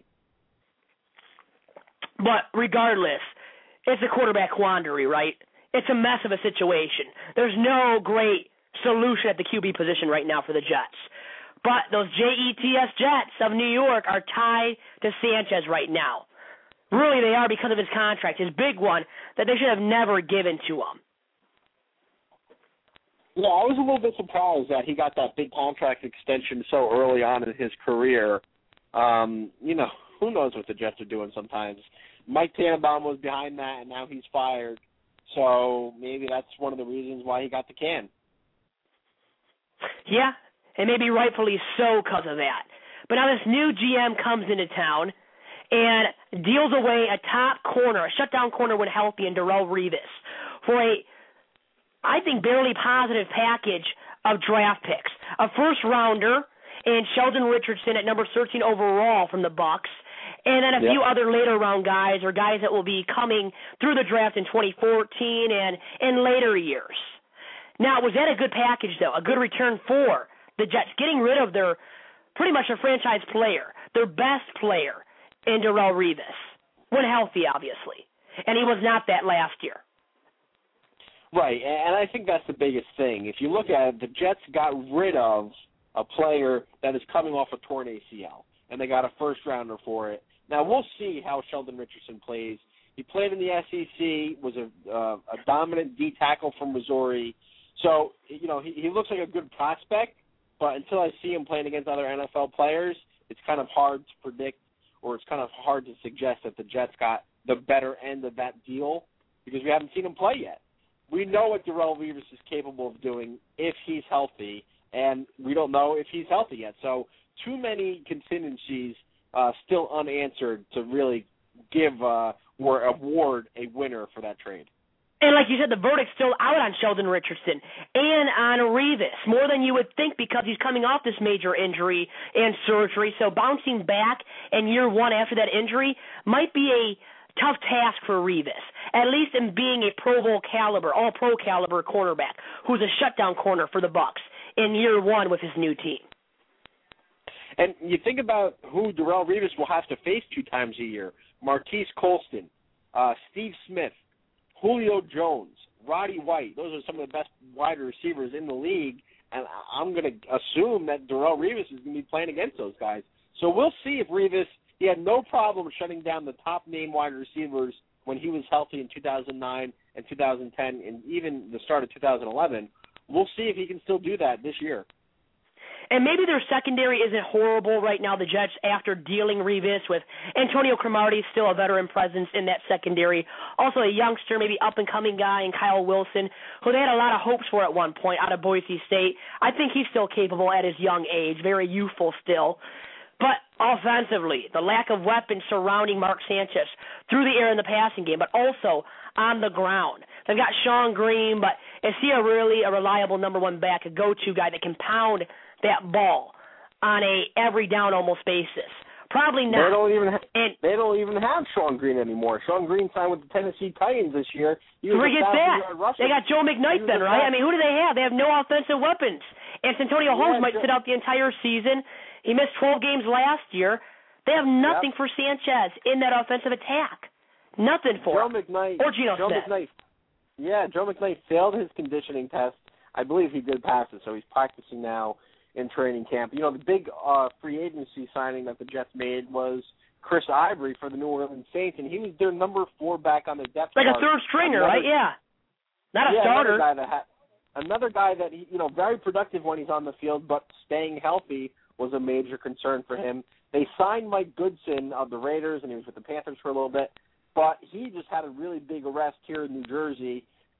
But regardless, it's a quarterback quandary, right? It's a mess of a situation. There's no great solution at the Q B position right now for the Jets. But those J E T S Jets of New York are tied to Sanchez right now. Really, they are because of his contract, his big one, that they should have never given to him. Yeah, I was a little bit surprised that he got that big contract extension so early on in his career. Um, you know, who knows what the Jets are doing sometimes. Mike Tannenbaum was behind that, and now he's fired. So maybe that's one of the reasons why he got the can. Yeah, and maybe rightfully so because of that. But now this new G M comes into town and deals away a top corner, a shutdown corner when healthy, in Darrelle Revis for a, I think, barely positive package of draft picks. A first-rounder and Sheldon Richardson at number thirteen overall from the Bucs, and then a yep. few other later-round guys or guys that will be coming through the draft in twenty fourteen and in later years. Now, was that a good package, though, a good return for the Jets, getting rid of their pretty much their franchise player, their best player in Darrelle Revis, when healthy, obviously, and he was not that last year. Right, and I think that's the biggest thing. If you look at it, the Jets got rid of a player that is coming off a torn A C L, and they got a first-rounder for it. Now, we'll see how Sheldon Richardson plays. He played in the S E C, was a, uh, a dominant D tackle from Missouri. So, you know, he, he looks like a good prospect, but until I see him playing against other N F L players, it's kind of hard to predict, or it's kind of hard to suggest that the Jets got the better end of that deal because we haven't seen him play yet. We know what Darrelle Revis is capable of doing if he's healthy, and we don't know if he's healthy yet. So too many contingencies uh, still unanswered to really give uh, or award a winner for that trade. And like you said, the verdict's still out on Sheldon Richardson and on Revis, more than you would think because he's coming off this major injury and surgery. So bouncing back in year one after that injury might be a tough task for Revis, at least in being a Pro Bowl caliber, all-pro caliber cornerback who's a shutdown corner for the Bucs in year one with his new team. And you think about who Darrelle Revis will have to face two times a year: Marquise Colston, uh, Steve Smith, Julio Jones, Roddy White. Those are some of the best wide receivers in the league, and I'm going to assume that Darrelle Revis is going to be playing against those guys. So we'll see if Revis, he had no problem shutting down the top name wide receivers when he was healthy in two thousand nine and two thousand ten and even the start of two thousand eleven. We'll see if he can still do that this year. And maybe their secondary isn't horrible right now, the Jets, after dealing Revis with Antonio Cromartie, still a veteran presence in that secondary. Also a youngster, maybe up-and-coming guy in Kyle Wilson, who they had a lot of hopes for at one point out of Boise State. I think he's still capable at his young age, very youthful still. But offensively, the lack of weapons surrounding Mark Sanchez through the air in the passing game, but also on the ground. They've got Sean Green, but is he a really a reliable number one back, a go-to guy that can pound that ball on a every down almost basis? Probably not. They don't even ha- and, they don't even have Sean Green anymore. Sean Green signed with the Tennessee Titans this year. He was forget that. They got Joe McKnight then, right? I mean, who do they have? They have no offensive weapons. And Santonio Holmes yeah, might Joe- sit out the entire season. He missed twelve games last year. They have nothing yep. for Sanchez in that offensive attack. Nothing for Joe him. McKnight. Or Geno Joe Smith. McKnight. Yeah, Joe McKnight failed his conditioning test. I believe he did pass it, so he's practicing now in training camp. You know, the big uh, free agency signing that the Jets made was Chris Ivory for the New Orleans Saints, and he was their number four back on the depth like chart. Like a third stringer, another, right? Yeah. Not a yeah, starter. Another guy that ha- another guy that, you know, very productive when he's on the field, but staying healthy was a major concern for him. They signed Mike Goodson of the Raiders, and he was with the Panthers for a little bit, but he just had a really big arrest here in New Jersey,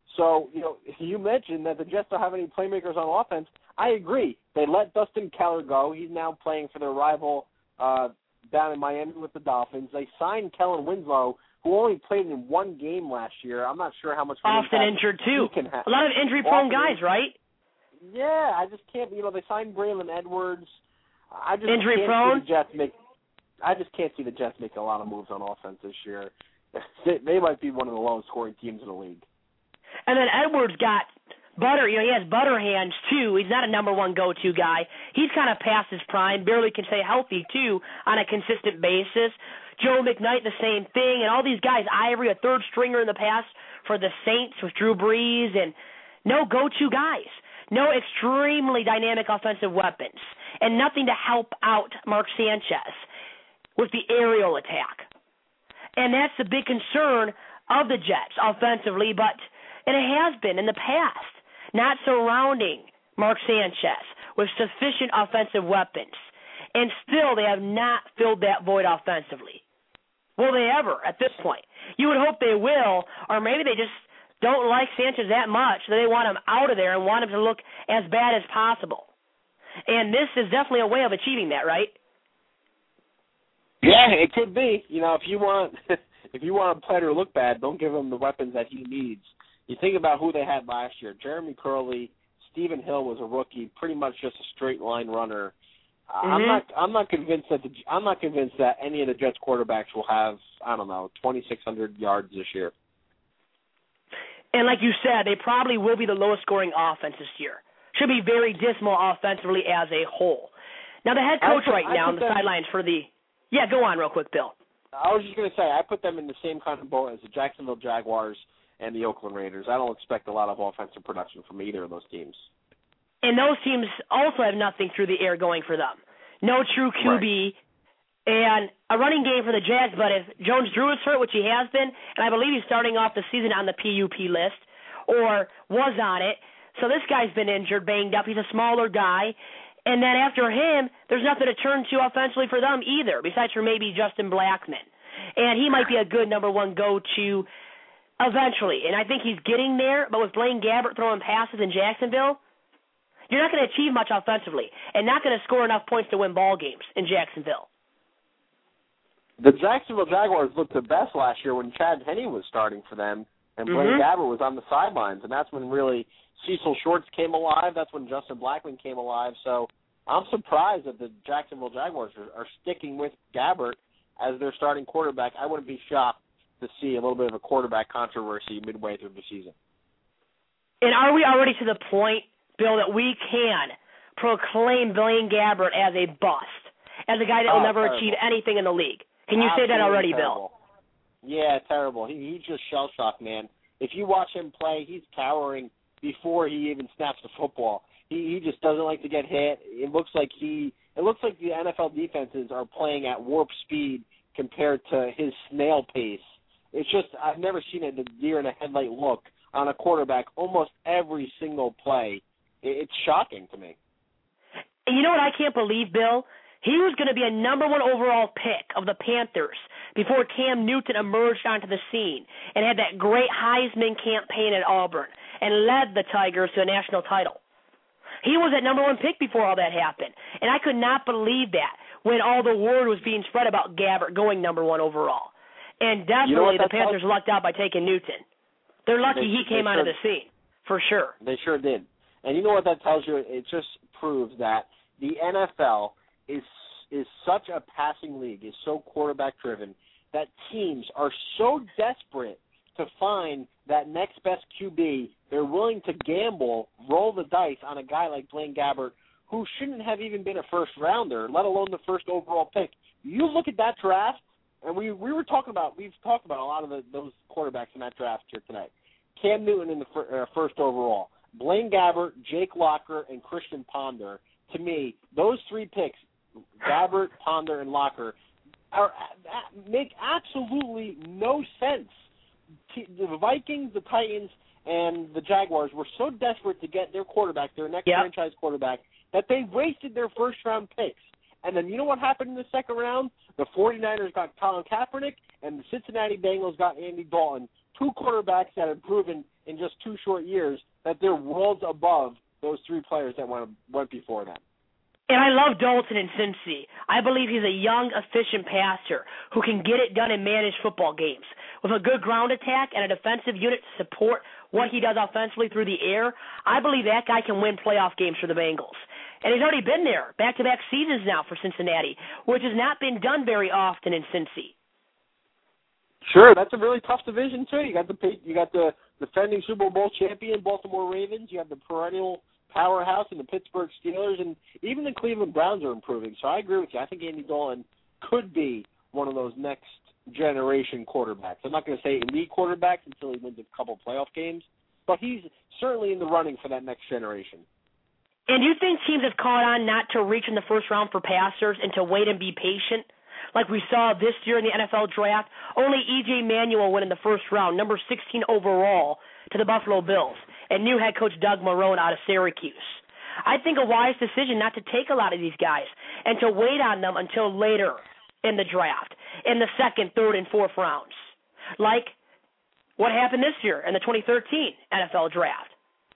So, you know, you mentioned that the Jets don't have any playmakers on offense. I agree. They let Dustin Keller go. He's now playing for their rival uh, down in Miami with the Dolphins. They signed Kellen Winslow, who only played in one game last year. I'm not sure how much. Often injured, too. Ha- a lot of injury-prone guys, right? Yeah, I just can't, you know, they signed Braylon Edwards. I just Injury can't prone? see the Jets make, I just can't see the Jets make a lot of moves on offense this year. They, they might be one of the lowest scoring teams in the league. And then Edwards got butter, you know, he has butter hands, too. He's not a number one go-to guy. He's kind of past his prime, barely can stay healthy, too, on a consistent basis. Joe McKnight, the same thing, and all these guys, Ivory, a third stringer in the past for the Saints with Drew Brees, and no go-to guys. No extremely dynamic offensive weapons, and nothing to help out Mark Sanchez with the aerial attack. And that's the big concern of the Jets offensively, but and it has been in the past, not surrounding Mark Sanchez with sufficient offensive weapons. And still they have not filled that void offensively. Will they ever at this point? You would hope they will, or maybe they just don't like Sanchez that much that they want him out of there and want him to look as bad as possible. And this is definitely a way of achieving that, right? Yeah, it could be. You know, if you want if you want a player to look bad, don't give him the weapons that he needs. You think about who they had last year. Jeremy Curley, Stephen Hill was a rookie, pretty much just a straight line runner. Mm-hmm. I'm not I'm not convinced that the, I'm not convinced that any of the Jets quarterbacks will have, I don't know, twenty-six hundred yards this year. And like you said, they probably will be the lowest scoring offense this year. Should be very dismal offensively as a whole. Now the head coach put, right now on the them, sidelines for the Yeah, go on real quick, Bill. I was just going to say, I put them in the same kind of boat as the Jacksonville Jaguars and the Oakland Raiders. I don't expect a lot of offensive production from either of those teams. And those teams also have nothing through the air going for them. No true Q B right. and a running game for the Jags, but if Jones-Drew is hurt, which he has been, and I believe he's starting off the season on the P U P list, or was on it, so this guy's been injured, banged up. He's a smaller guy. And then after him, there's nothing to turn to offensively for them either, besides for maybe Justin Blackmon. And he might be a good number one go-to eventually. And I think he's getting there, but with Blaine Gabbert throwing passes in Jacksonville, you're not going to achieve much offensively and not going to score enough points to win ball games in Jacksonville. The Jacksonville Jaguars looked the best last year when Chad Henne was starting for them and Blaine mm-hmm. Gabbert was on the sidelines, and that's when really Cecil Shorts came alive. That's when Justin Blackmon came alive. So I'm surprised that the Jacksonville Jaguars are, are sticking with Gabbert as their starting quarterback. I wouldn't be shocked to see a little bit of a quarterback controversy midway through the season. And are we already to the point, Bill, that we can proclaim Blaine Gabbert as a bust, as a guy that will oh, never terrible. achieve anything in the league? Can you Absolutely say that already, terrible. Bill? Yeah, terrible. He, he's just shell-shocked, man. If you watch him play, he's cowering before he even snaps the football. He he just doesn't like to get hit. It looks like he it looks like the N F L defenses are playing at warp speed compared to his snail pace. It's just I've never seen a deer in a headlight look on a quarterback almost every single play. It's shocking to me. And you know what I can't believe, Bill? He was going to be a number one overall pick of the Panthers before Cam Newton emerged onto the scene and had that great Heisman campaign at Auburn and led the Tigers to a national title. He was that number one pick before all that happened, and I could not believe that when all the word was being spread about Gabbert going number one overall. And definitely you know the Panthers tells- lucked out by taking Newton. They're lucky they, he came sure, onto the scene, for sure. They sure did. And you know what that tells you? It just proves that the N F L is is such a passing league, is so quarterback-driven, that teams are so desperate to find that next best Q B, they're willing to gamble, roll the dice on a guy like Blaine Gabbert, who shouldn't have even been a first-rounder, let alone the first overall pick. You look at that draft, and we we were talking about, we've talked about a lot of the, those quarterbacks in that draft here tonight. Cam Newton in the fir, uh, first overall, Blaine Gabbert, Jake Locker, and Christian Ponder. To me, those three picks, Gabbert, Ponder, and Locker, are, make absolutely no sense. The Vikings, the Titans, and the Jaguars were so desperate to get their quarterback, their next yep. franchise quarterback, that they wasted their first-round picks. And then you know what happened in the second round? The 49ers got Colin Kaepernick, and the Cincinnati Bengals got Andy Dalton, two quarterbacks that have proven in just two short years that they're worlds above those three players that went went before them. And I love Dalton in Cincy. I believe he's a young, efficient passer who can get it done and manage football games. With a good ground attack and a defensive unit to support what he does offensively through the air, I believe that guy can win playoff games for the Bengals. And he's already been there, back-to-back seasons now for Cincinnati, which has not been done very often in Cincy. Sure, that's a really tough division too. You got the you got the defending Super Bowl champion Baltimore Ravens. You have the perennial powerhouse in the Pittsburgh Steelers, and even the Cleveland Browns are improving. So I agree with you. I think Andy Dalton could be one of those next generation quarterbacks. I'm not going to say elite quarterbacks until he wins a couple playoff games, but he's certainly in the running for that next generation. And do you think teams have caught on not to reach in the first round for passers and to wait and be patient? Like we saw this year in the N F L draft, only E J Manuel went in the first round, number sixteen overall, to the Buffalo Bills, and new head coach Doug Marrone out of Syracuse. I think a wise decision not to take a lot of these guys and to wait on them until later in the draft, in the second, third, and fourth rounds, like what happened this year in the twenty thirteen N F L draft.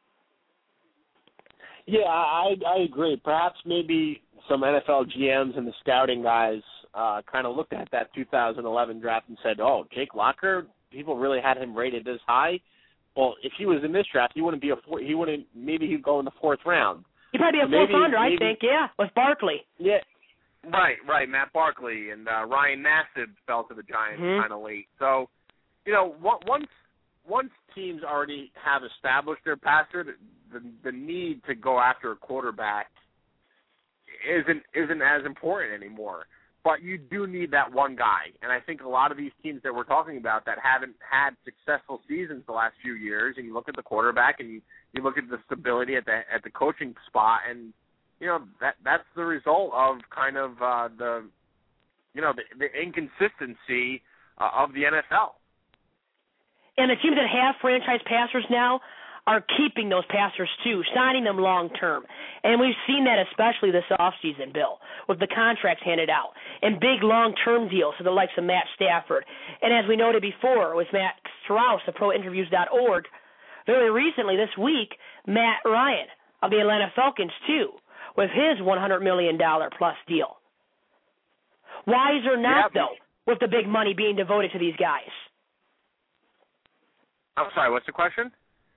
Yeah, I I agree. Perhaps maybe some N F L G Ms and the scouting guys uh, kind of looked at that two thousand eleven draft and said, "Oh, Jake Locker, people really had him rated this high. Well, if he was in this draft, he wouldn't be a four, he wouldn't maybe he'd go in the fourth round. He'd probably be a fourth rounder, I think. Yeah, with Barkley. Yeah, right, right. Matt Barkley and uh, Ryan Nassib fell to the Giants mm-hmm. kind of late. So, you know, once once teams already have established their passer, the the need to go after a quarterback isn't isn't as important anymore. But you do need that one guy. And I think a lot of these teams that we're talking about that haven't had successful seasons the last few years, and you look at the quarterback and you, you look at the stability at the at the coaching spot, and you know that that's the result of kind of uh, the you know the, the inconsistency uh, of the N F L. And the teams that have franchise passers now are keeping those passers, too, signing them long-term. And we've seen that especially this offseason, Bill, with the contracts handed out and big long-term deals to the likes of Matt Stafford. And as we noted before with Matt Strauss of pro interviews dot org, very recently this week, Matt Ryan of the Atlanta Falcons, too, with his one hundred million dollars plus deal. Why is there not, yeah, though, with the big money being devoted to these guys? I'm sorry, what's the question?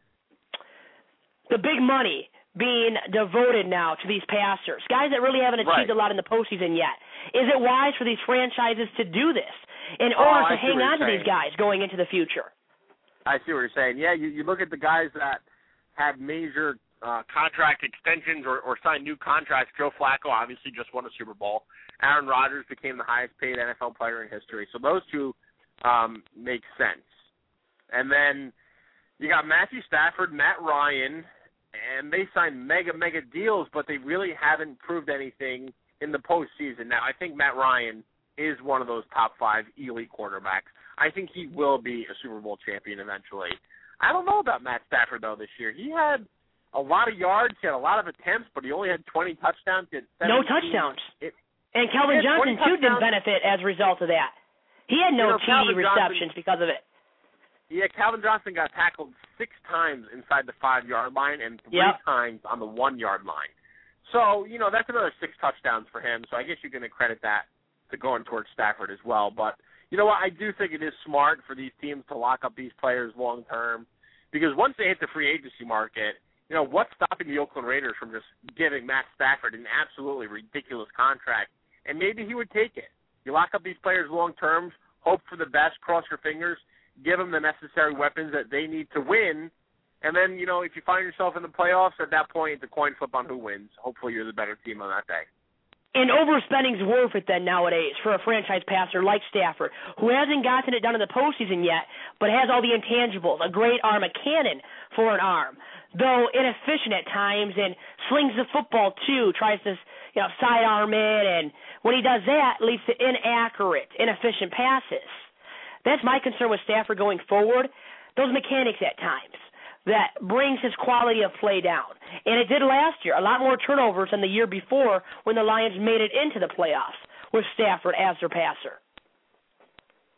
The big money being devoted now to these passers, guys that really haven't achieved right. a lot in the postseason yet. Is it wise for these franchises to do this in oh, order I to hang on to saying. these guys going into the future? I see what you're saying. Yeah, you, you look at the guys that had major uh, contract extensions or, or signed new contracts. Joe Flacco obviously just won a Super Bowl. Aaron Rodgers became the highest paid N F L player in history. So those two um, make sense. And then you got Matthew Stafford, Matt Ryan, and they signed mega, mega deals, but they really haven't proved anything in the postseason. Now, I think Matt Ryan is one of those top five elite quarterbacks. I think he will be a Super Bowl champion eventually. I don't know about Matt Stafford, though, this year. He had a lot of yards, he had a lot of attempts, but he only had twenty touchdowns. He had no touchdowns. It, and Calvin Johnson, too, didn't benefit as a result of that. He had no you know, T D receptions Johnson, because of it. Yeah, Calvin Johnson got tackled six times inside the five-yard line and three yep. times on the one-yard line. So, you know, that's another six touchdowns for him. So I guess you can credit that to going towards Stafford as well. But, you know what, I do think it is smart for these teams to lock up these players long-term because once they hit the free agency market, you know, what's stopping the Oakland Raiders from just giving Matt Stafford an absolutely ridiculous contract? And maybe he would take it. You lock up these players long-term, hope for the best, cross your fingers, give them the necessary weapons that they need to win, and then, you know, if you find yourself in the playoffs, at that point, it's a coin flip on who wins. Hopefully you're the better team on that day. And overspending's worth it then nowadays for a franchise passer like Stafford, who hasn't gotten it done in the postseason yet, but has all the intangibles, a great arm, a cannon for an arm, though inefficient at times and slings the football too, tries to, you know, sidearm it, and when he does that, leads to inaccurate, inefficient passes. That's my concern with Stafford going forward, those mechanics at times that brings his quality of play down. And it did last year, a lot more turnovers than the year before when the Lions made it into the playoffs with Stafford as their passer.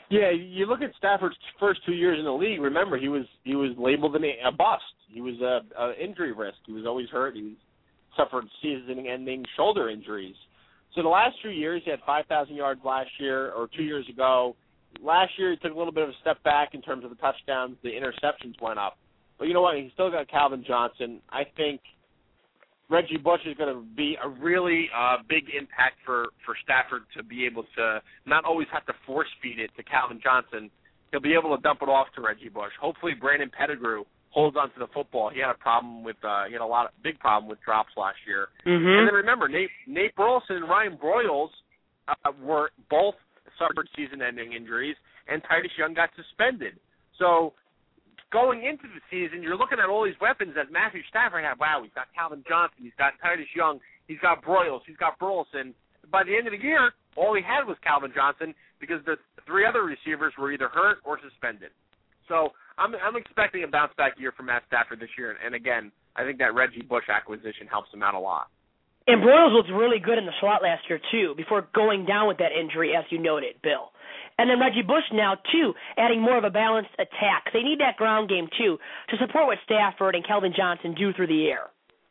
Yeah, you look at Stafford's first two years in the league. Remember, he was he was labeled an, a bust. He was a, a injury risk. He was always hurt. He was, suffered season-ending shoulder injuries. So the last two years, he had five thousand yards last year, or two years ago. Last year, he took a little bit of a step back in terms of the touchdowns. The interceptions went up. But you know what? He's still got Calvin Johnson. I think Reggie Bush is going to be a really uh, big impact for, for Stafford to be able to not always have to force feed it to Calvin Johnson. He'll be able to dump it off to Reggie Bush. Hopefully Brandon Pettigrew holds on to the football. He had a problem with uh, he had a lot of big problem with drops last year. Mm-hmm. And then remember, Nate Nate Burleson and Ryan Broyles uh, were both suffered season-ending injuries, and Titus Young got suspended. So going into the season, you're looking at all these weapons that Matthew Stafford had. Wow, he's got Calvin Johnson, he's got Titus Young, he's got Broyles, he's got Burleson. By the end of the year, all he had was Calvin Johnson because the three other receivers were either hurt or suspended. So I'm I'm expecting a bounce-back year from Matt Stafford this year. And, again, I think that Reggie Bush acquisition helps him out a lot. And Broyles looked really good in the slot last year, too, before going down with that injury, as you noted, Bill. And then Reggie Bush now, too, adding more of a balanced attack. They need that ground game, too, to support what Stafford and Calvin Johnson do through the air.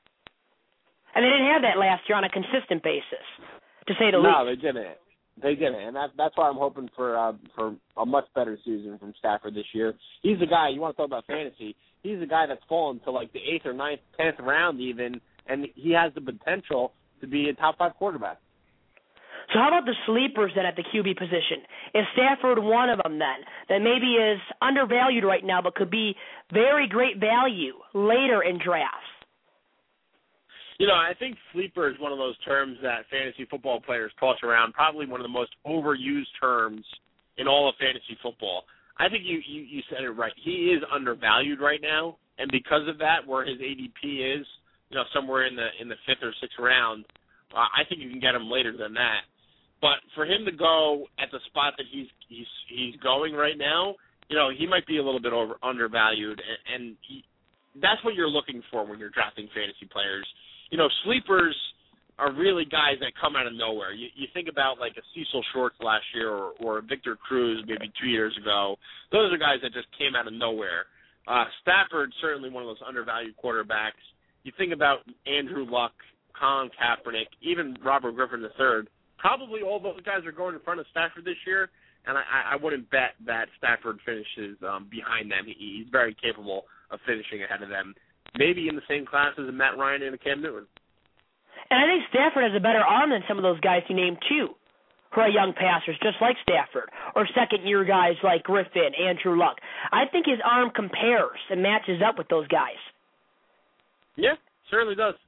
And they didn't have that last year on a consistent basis, to say the no, least. No, they didn't. They didn't, and that, that's why I'm hoping for uh, for a much better season from Stafford this year. He's the guy, you want to talk about fantasy, he's the guy that's fallen to like the eighth or ninth, tenth round even, and he has the potential to be a top five quarterback. So how about the sleepers then at the Q B position? Is Stafford one of them then that maybe is undervalued right now but could be very great value later in drafts? You know, I think sleeper is one of those terms that fantasy football players toss around, probably one of the most overused terms in all of fantasy football. I think you, you, you said it right. He is undervalued right now, and because of that, where his A D P is, you know, somewhere in the in the fifth or sixth round, uh, I think you can get him later than that. But for him to go at the spot that he's he's he's going right now, you know, he might be a little bit over undervalued, and, and he, that's what you're looking for when you're drafting fantasy players. You know, sleepers are really guys that come out of nowhere. You, you think about like a Cecil Shorts last year or, or a Victor Cruz maybe two years ago. Those are guys that just came out of nowhere. Uh, Stafford, certainly one of those undervalued quarterbacks. You think about Andrew Luck, Colin Kaepernick, even Robert Griffin the third. Probably all those guys are going in front of Stafford this year, and I, I wouldn't bet that Stafford finishes um, behind them. He, he's very capable of finishing ahead of them. Maybe in the same class as a Matt Ryan and a Cam Newton. And I think Stafford has a better arm than some of those guys you named, too, who are young passers, just like Stafford, or second-year guys like Griffin, Andrew Luck. I think his arm compares and matches up with those guys. Yeah, certainly does.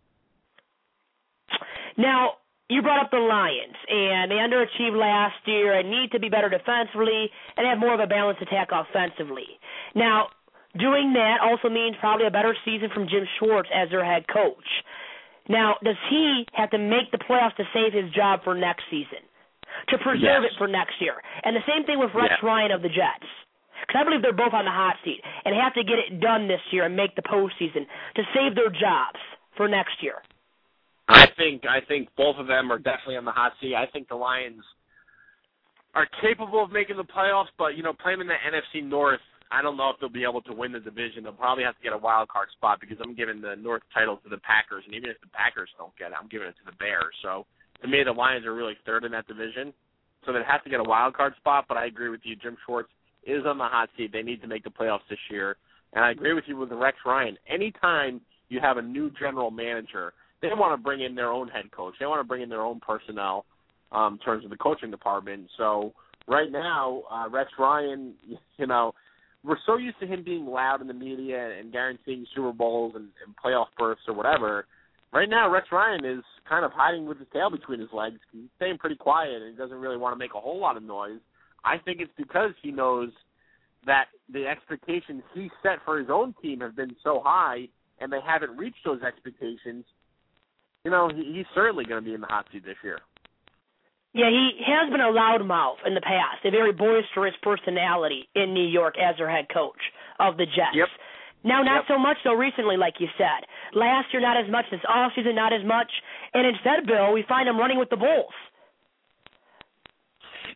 Now, you brought up the Lions, and they underachieved last year and need to be better defensively and have more of a balanced attack offensively. Now, doing that also means probably a better season from Jim Schwartz as their head coach. Now, does he have to make the playoffs to save his job for next season, to preserve yes. it for next year? And the same thing with Rex yeah. Ryan of the Jets, because I believe they're both on the hot seat and have to get it done this year and make the postseason to save their jobs for next year. I think I think both of them are definitely on the hot seat. I think the Lions are capable of making the playoffs, but, you know, playing in the N F C North, I don't know if they'll be able to win the division. They'll probably have to get a wild card spot because I'm giving the North title to the Packers, and even if the Packers don't get it, I'm giving it to the Bears. So, to me, the Lions are really third in that division. So they have to get a wild card spot, but I agree with you. Jim Schwartz is on the hot seat. They need to make the playoffs this year. And I agree with you with the Rex Ryan. Anytime you have a new general manager, they want to bring in their own head coach. They want to bring in their own personnel um, in terms of the coaching department. So right now, uh, Rex Ryan, you know, we're so used to him being loud in the media and guaranteeing Super Bowls and, and playoff berths or whatever. Right now, Rex Ryan is kind of hiding with his tail between his legs. He's staying pretty quiet, and he doesn't really want to make a whole lot of noise. I think it's because he knows that the expectations he set for his own team have been so high, and they haven't reached those expectations. You know, he, he's certainly going to be in the hot seat this year. Yeah, he has been a loudmouth in the past, a very boisterous personality in New York as their head coach of the Jets. Yep. Now, not yep. so much so recently, like you said. Last year, not as much. This offseason, not as much. And instead, Bill, we find him running with the Bulls.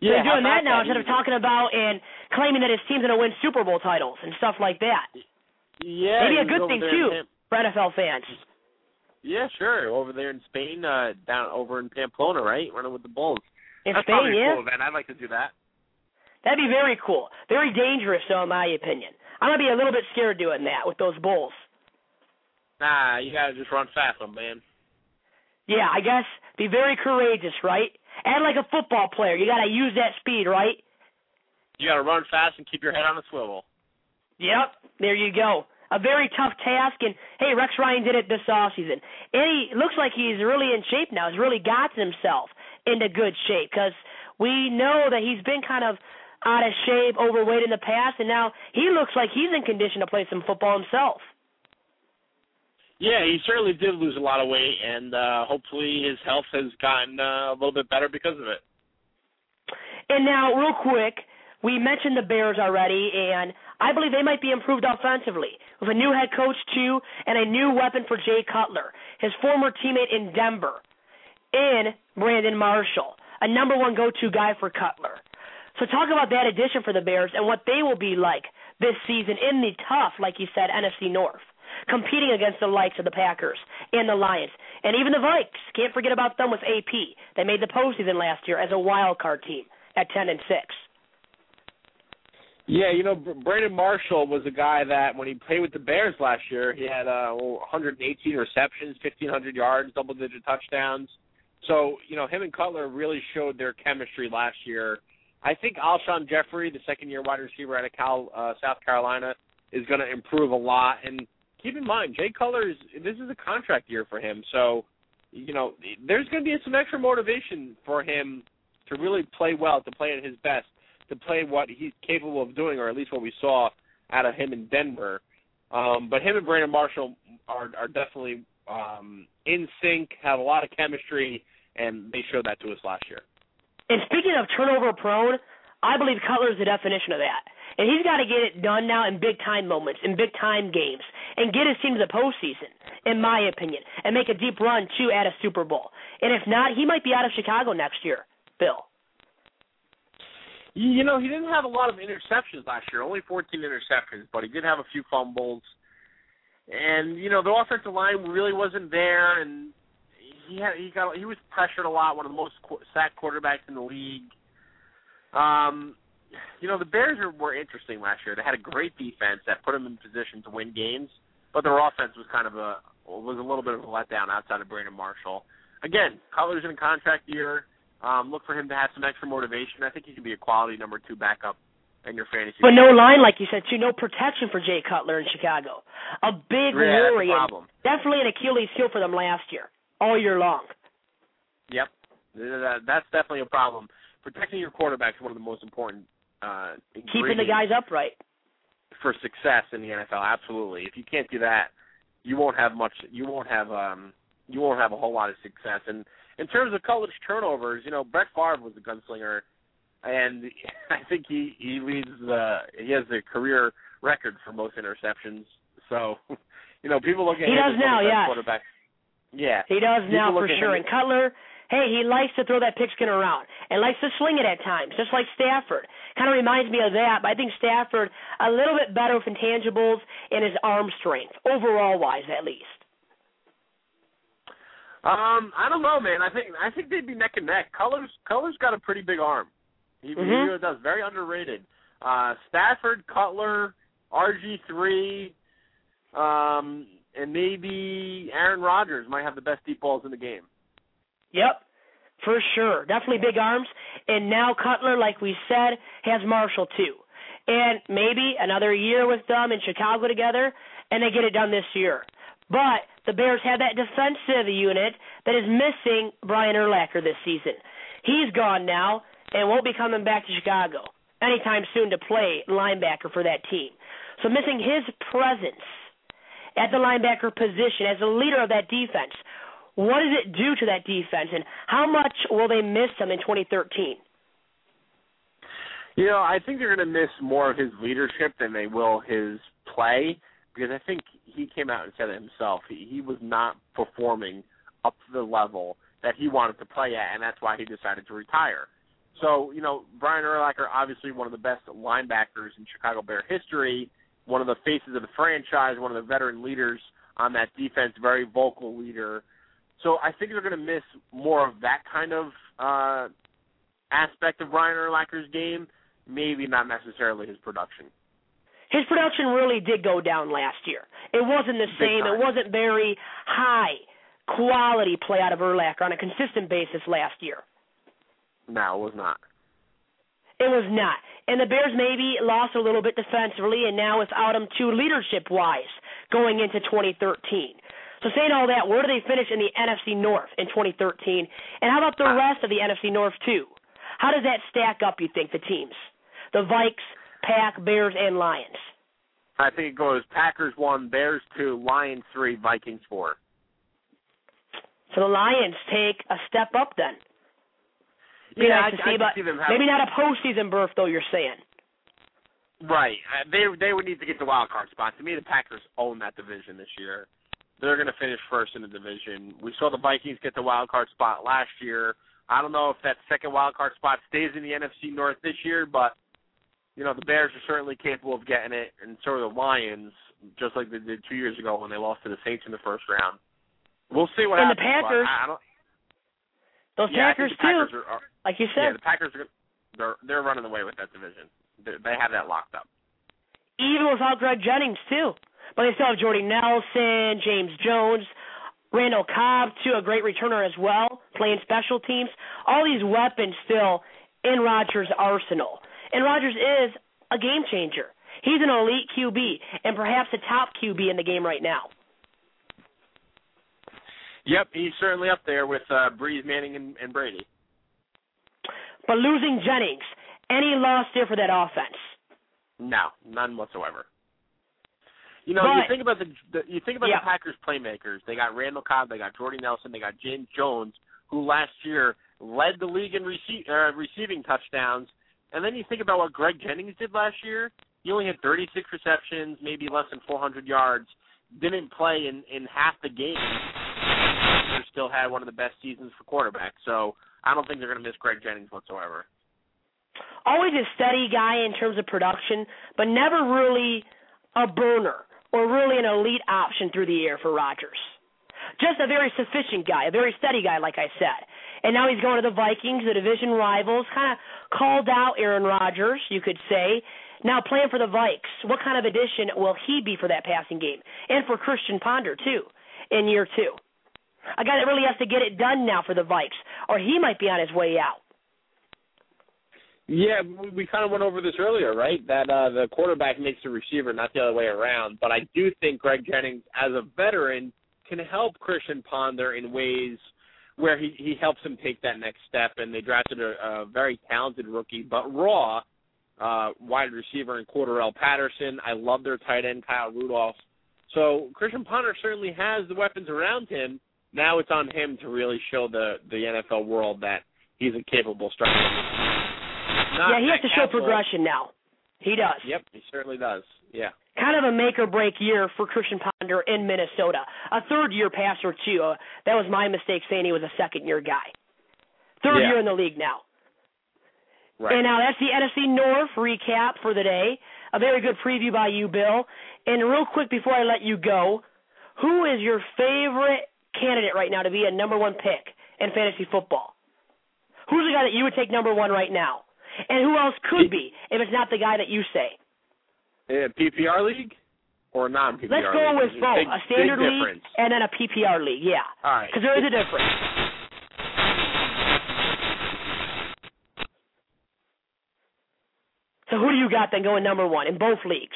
So Yeah, he's doing how that about now instead of talking about and claiming that his team's going to win Super Bowl titles and stuff like that. Yeah, Maybe he a good was over thing, there too, in Tam- for N F L fans. Yeah, sure. Over there in Spain, uh, down over in Pamplona, right? Running with the Bulls. In That's Spain, probably a yeah. cool event. I'd like to do that. That'd be very cool. Very dangerous, though, in my opinion. I'm going to be a little bit scared doing that with those Bulls. Nah, you gotta just run fast, my man. Yeah, I guess be very courageous, right? And like a football player, you got to use that speed, right? You gotta run fast and keep your head on a swivel. Yep, there you go. A very tough task, and hey, Rex Ryan did it this offseason. And he looks like he's really in shape now. He's really gotten himself into good shape because we know that he's been kind of out of shape, overweight in the past, and now he looks like he's in condition to play some football himself. Yeah, he certainly did lose a lot of weight, and uh, hopefully his health has gotten uh, a little bit better because of it. And now, real quick, we mentioned the Bears already, and I believe they might be improved offensively with a new head coach, too, and a new weapon for Jay Cutler, his former teammate in Denver, in Brandon Marshall, a number one go-to guy for Cutler. So talk about that addition for the Bears and what they will be like this season in the tough, like you said, N F C North, competing against the likes of the Packers and the Lions, and even the Vikes. Can't forget about them with A P. They made the postseason last year as a wild card team at ten and six. Yeah, you know, Brandon Marshall was a guy that when he played with the Bears last year, he had uh, one hundred eighteen receptions, fifteen hundred yards, double-digit touchdowns. So, you know, him and Cutler really showed their chemistry last year. I think Alshon Jeffrey, the second-year wide receiver out of Cal, uh, South Carolina, is going to improve a lot. And keep in mind, Jay Cutler, is, this is a contract year for him. So, you know, there's going to be some extra motivation for him to really play well, to play at his best, to play what he's capable of doing, or at least what we saw out of him in Denver. Um, but him and Brandon Marshall are, are definitely um, in sync, have a lot of chemistry, and they showed that to us last year. And speaking of turnover prone, I believe Cutler's the definition of that. And he's got to get it done now in big-time moments, in big-time games, and get his team to the postseason, in my opinion, and make a deep run, too, at a Super Bowl. And if not, he might be out of Chicago next year, Bill. You know, he didn't have a lot of interceptions last year, only fourteen interceptions, but he did have a few fumbles. And, you know, the offensive line really wasn't there, and he had he got he was pressured a lot, one of the most sacked quarterbacks in the league. Um, you know, the Bears were, were interesting last year. They had a great defense that put them in position to win games, but their offense was kind of a was a little bit of a letdown outside of Brandon Marshall. Again, Cutler's in a contract year. Um, look for him to have some extra motivation. I think he could be a quality number two backup in your fantasy. But no line, like you said, too. No protection for Jay Cutler in Chicago. A big yeah, worry. That's a problem. Definitely an Achilles heel for them last year, all year long. Yep. That's definitely a problem. Protecting your quarterback is one of the most important uh, Keeping the guys upright. For success in the N F L, absolutely. If you can't do that, you won't have much. You won't have. Um, you won't have a whole lot of success. And in terms of college turnovers, you know, Brett Favre was a gunslinger, and I think he he leads. Uh, he has the career record for most interceptions. So, you know, people look at he him does as now, one of the best yeah. quarterbacks. Yeah, he does people now for sure. Him. And Cutler, hey, he likes to throw that pigskin around and likes to sling it at times, just like Stafford. Kind of reminds me of that, but I think Stafford a little bit better with intangibles and his arm strength, overall-wise at least. Um, I don't know, man. I think I think they'd be neck and neck. Cutler's Cutler's got a pretty big arm. He, mm-hmm. he really does. Very underrated. Uh, Stafford, Cutler, R G three, um, and maybe Aaron Rodgers might have the best deep balls in the game. Yep, for sure. Definitely big arms. And now Cutler, like we said, has Marshall too. And maybe another year with them in Chicago together, and they get it done this year. But the Bears have that defensive unit that is missing Brian Urlacher this season. He's gone now and won't be coming back to Chicago anytime soon to play linebacker for that team. So missing his presence at the linebacker position as the leader of that defense, what does it do to that defense, and how much will they miss him in twenty thirteen? You know, I think they're going to miss more of his leadership than they will his play, because I think he came out and said it himself. He, he was not performing up to the level that he wanted to play at, and that's why he decided to retire. So, you know, Brian Urlacher, obviously one of the best linebackers in Chicago Bear history, one of the faces of the franchise, one of the veteran leaders on that defense, very vocal leader. So I think they're going to miss more of that kind of uh, aspect of Brian Urlacher's game, maybe not necessarily his production. His production really did go down last year. It wasn't the Big same. time. It wasn't very high quality play out of Urlacher on a consistent basis last year. No, it was not. It was not. And the Bears maybe lost a little bit defensively, and now without him too leadership-wise going into twenty thirteen. So saying all that, where do they finish in the N F C North in twenty thirteen? And how about the rest of the N F C North, too? How does that stack up, you think, the teams? The Vikes, Pack, Bears, and Lions. I think it goes Packers one, Bears two, Lions three, Vikings four. So the Lions take a step up then. Be Yeah, nice I, to I see, can but see them have, maybe not a postseason berth, though, you're saying. Right. Uh, they they would need to get the wild card spot. To me, the Packers own that division this year. They're going to finish first in the division. We saw the Vikings get the wild card spot last year. I don't know if that second wild card spot stays in the N F C North this year, but you know the Bears are certainly capable of getting it, and so are the Lions, just like they did two years ago when they lost to the Saints in the first round. We'll see what and happens. And the Packers, I don't, those yeah, Packers, the Packers too, are, are, like you said. Yeah, the Packers are they're they're running away with that division. They, they have that locked up. Even without Greg Jennings, too. But they still have Jordy Nelson, James Jones, Randall Cobb, too, a great returner as well, playing special teams. All these weapons still in Rodgers' arsenal. And Rodgers is a game changer. He's an elite Q B and perhaps a top Q B in the game right now. Yep, he's certainly up there with uh, Breeze, Manning, and, and Brady. But losing Jennings, any loss there for that offense? No, none whatsoever. You know, but, you think about the, the you think about yeah. the Packers playmakers. They got Randall Cobb, they got Jordy Nelson, they got James Jones, who last year led the league in rece- uh, receiving touchdowns. And then you think about what Greg Jennings did last year. He only had thirty-six receptions, maybe less than four hundred yards. Didn't play in, in half the games. They still had one of the best seasons for quarterbacks. So I don't think they're going to miss Greg Jennings whatsoever. Always a steady guy in terms of production, but never really a burner or really an elite option through the air for Rodgers. Just a very sufficient guy, a very steady guy, like I said. And now he's going to the Vikings, the division rivals, kind of called out Aaron Rodgers, you could say. Now playing for the Vikes, what kind of addition will he be for that passing game? And for Christian Ponder, too, in year two. A guy that really has to get it done now for the Vikes, or he might be on his way out. Yeah, we, we kind of went over this earlier, right? That uh, the quarterback makes the receiver, not the other way around. But I do think Greg Jennings, as a veteran, can help Christian Ponder in ways where he, he helps him take that next step. And they drafted a, a very talented rookie, but raw, uh, wide receiver in Cordarrelle Patterson. I love their tight end, Kyle Rudolph. So Christian Ponder certainly has the weapons around him. Now it's on him to really show the, the N F L world that he's a capable striker. Not yeah, he has to show Castle. progression now. He does. Yep, he certainly does. Yeah. Kind of a make-or-break year for Christian Ponder in Minnesota. A third-year passer, too. Uh, that was my mistake saying he was a second-year guy. Third yeah. year in the league now. Right. And now that's the N F C North recap for the day. A very good preview by you, Bill. And real quick before I let you go, who is your favorite candidate right now to be a number one pick in fantasy football? Who's the guy that you would take number one right now? And who else could be if it's not the guy that you say? Uh, P P R league or non-P P R league? Let's go with both, big, a standard big league difference. and then a P P R league, yeah. All right. Because there is a difference. So who do you got then going number one in both leagues?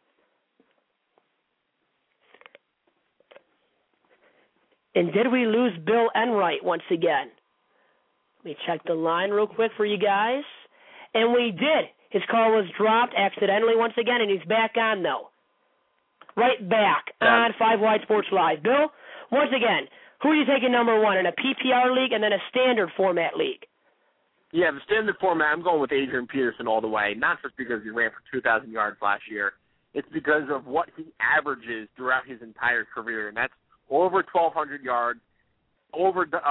And did we lose Bill Enright once again? Let me check the line real quick for you guys. And we did. His call was dropped accidentally once again, and he's back on, though. Right back on Five Wide Sports Live. Bill, once again, who are you taking number one in a P P R league and then a standard format league? Yeah, the standard format, I'm going with Adrian Peterson all the way, not just because he ran for two thousand yards last year. It's because of what he averages throughout his entire career, and that's over twelve hundred yards. Over, uh,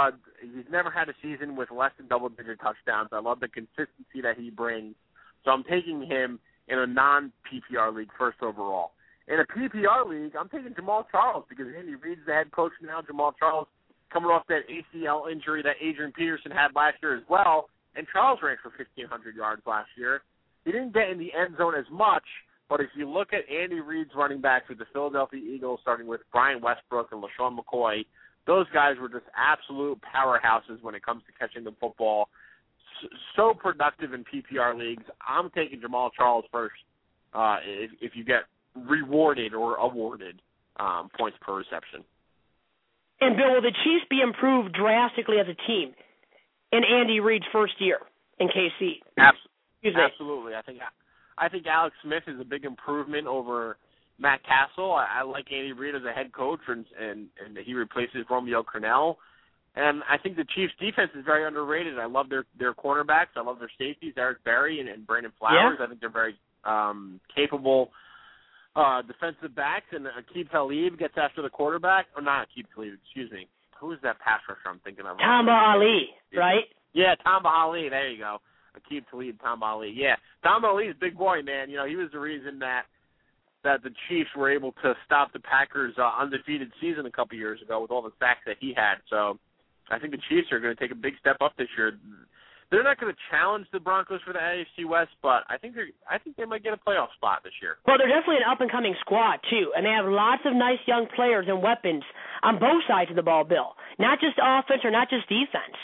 he's never had a season with less than double-digit touchdowns. I love the consistency that he brings. So I'm taking him in a non-P P R league first overall. In a P P R league, I'm taking Jamal Charles because Andy Reid's the head coach now. Jamal Charles coming off that A C L injury that Adrian Peterson had last year as well, and Charles ran for fifteen hundred yards last year. He didn't get in the end zone as much, but if you look at Andy Reid's running backs with the Philadelphia Eagles, starting with Brian Westbrook and LaShawn McCoy, those guys were just absolute powerhouses when it comes to catching the football. So productive in P P R leagues. I'm taking Jamal Charles first uh, if, if you get rewarded or awarded um, points per reception. And, Bill, will the Chiefs be improved drastically as a team in Andy Reid's first year in K C? Absolutely. Absolutely. I think I think Alex Smith is a big improvement over Matt Castle. I, I like Andy Reid as a head coach, and, and, and he replaces Romeo Crennel. And I think the Chiefs' defense is very underrated. I love their, their cornerbacks. I love their safeties, Eric Berry and, and Brandon Flowers. Yeah. I think they're very um, capable uh, defensive backs. And Aqib Talib gets after the quarterback. Or not Aqib Talib, excuse me. Who is that pass rusher I'm thinking of? Tamba Ali, right? Yeah, Tamba Ali. There you go. Aqib Talib, Tamba Ali. Yeah, Tamba Ali is a big boy, man. You know, he was the reason that that the Chiefs were able to stop the Packers' uh, undefeated season a couple years ago with all the sacks that he had. So I think the Chiefs are going to take a big step up this year. They're not going to challenge the Broncos for the A F C West, but I think they're. I think they might get a playoff spot this year. Well, they're definitely an up-and-coming squad, too, and they have lots of nice young players and weapons on both sides of the ball, Bill, not just offense or not just defense.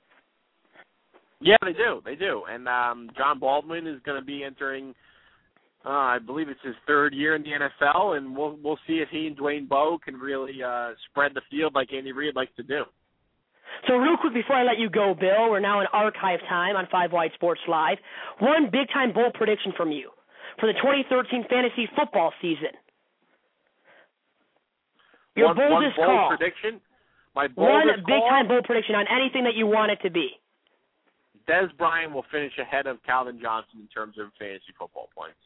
Yeah, they do. They do. And um, John Baldwin is going to be entering, uh, I believe it's his third year in the N F L, and we'll we'll see if he and Dwayne Bowe can really uh, spread the field like Andy Reid likes to do. So real quick before I let you go, Bill, we're now in archive time on Five Wide Sports Live. One big-time bold prediction from you for the twenty thirteen fantasy football season. Your one, boldest one bold call. prediction? My boldest One call? big-time bold prediction on anything that you want it to be. Dez Bryant will finish ahead of Calvin Johnson in terms of fantasy football points.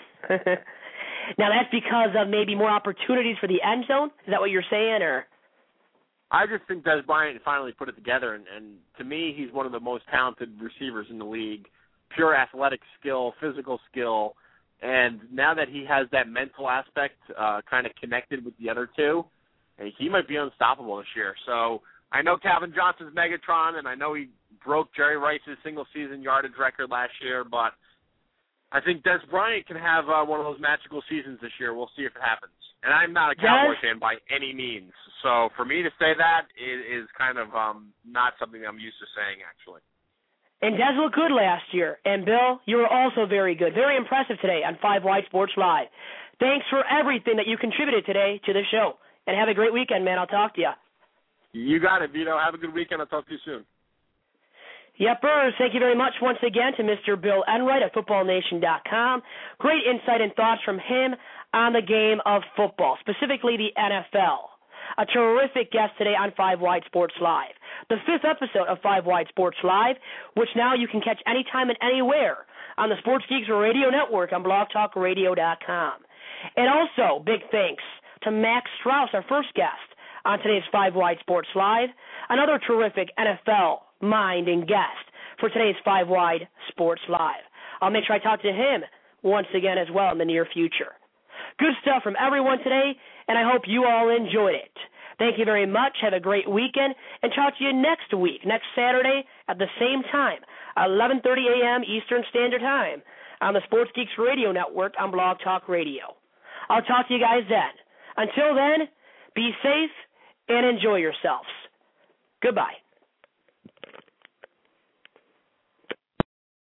Now, that's because of maybe more opportunities for the end zone? Is that what you're saying, or? I just think Dez Bryant finally put it together, and, and to me, he's one of the most talented receivers in the league. Pure athletic skill, physical skill, and now that he has that mental aspect uh, kind of connected with the other two, he might be unstoppable this year. So I know Calvin Johnson's Megatron, and I know he broke Jerry Rice's single-season yardage record last year, but I think Dez Bryant can have uh, one of those magical seasons this year. We'll see if it happens. And I'm not a Cowboy Dez? fan by any means, so for me to say that is, is kind of um, not something I'm used to saying, actually. And Dez looked good last year. And, Bill, you were also very good. Very impressive today on Five Wide Sports Live. Thanks for everything that you contributed today to the show. And have a great weekend, man. I'll talk to you. You got it, Vito. Have a good weekend. I'll talk to you soon. Yepers, thank you very much once again to Mister Bill Enright at football nation dot com. Great insight and thoughts from him on the game of football, specifically the N F L. A terrific guest today on Five Wide Sports Live, the fifth episode of Five Wide Sports Live, which now you can catch anytime and anywhere on the Sports Geeks Radio Network on blog talk radio dot com. And also, big thanks to Max Strauss, our first guest on today's Five Wide Sports Live, another terrific N F L mind and guest for today's Five Wide Sports Live. I'll make sure I talk to him once again as well in the near future. Good stuff from everyone today, and I hope you all enjoyed it. Thank you very much. Have a great weekend, and talk to you next week, next Saturday at the same time, eleven thirty a.m. Eastern Standard Time on the Sports Geeks Radio Network on Blog Talk Radio. I'll talk to you guys then. Until then, be safe and enjoy yourselves. Goodbye.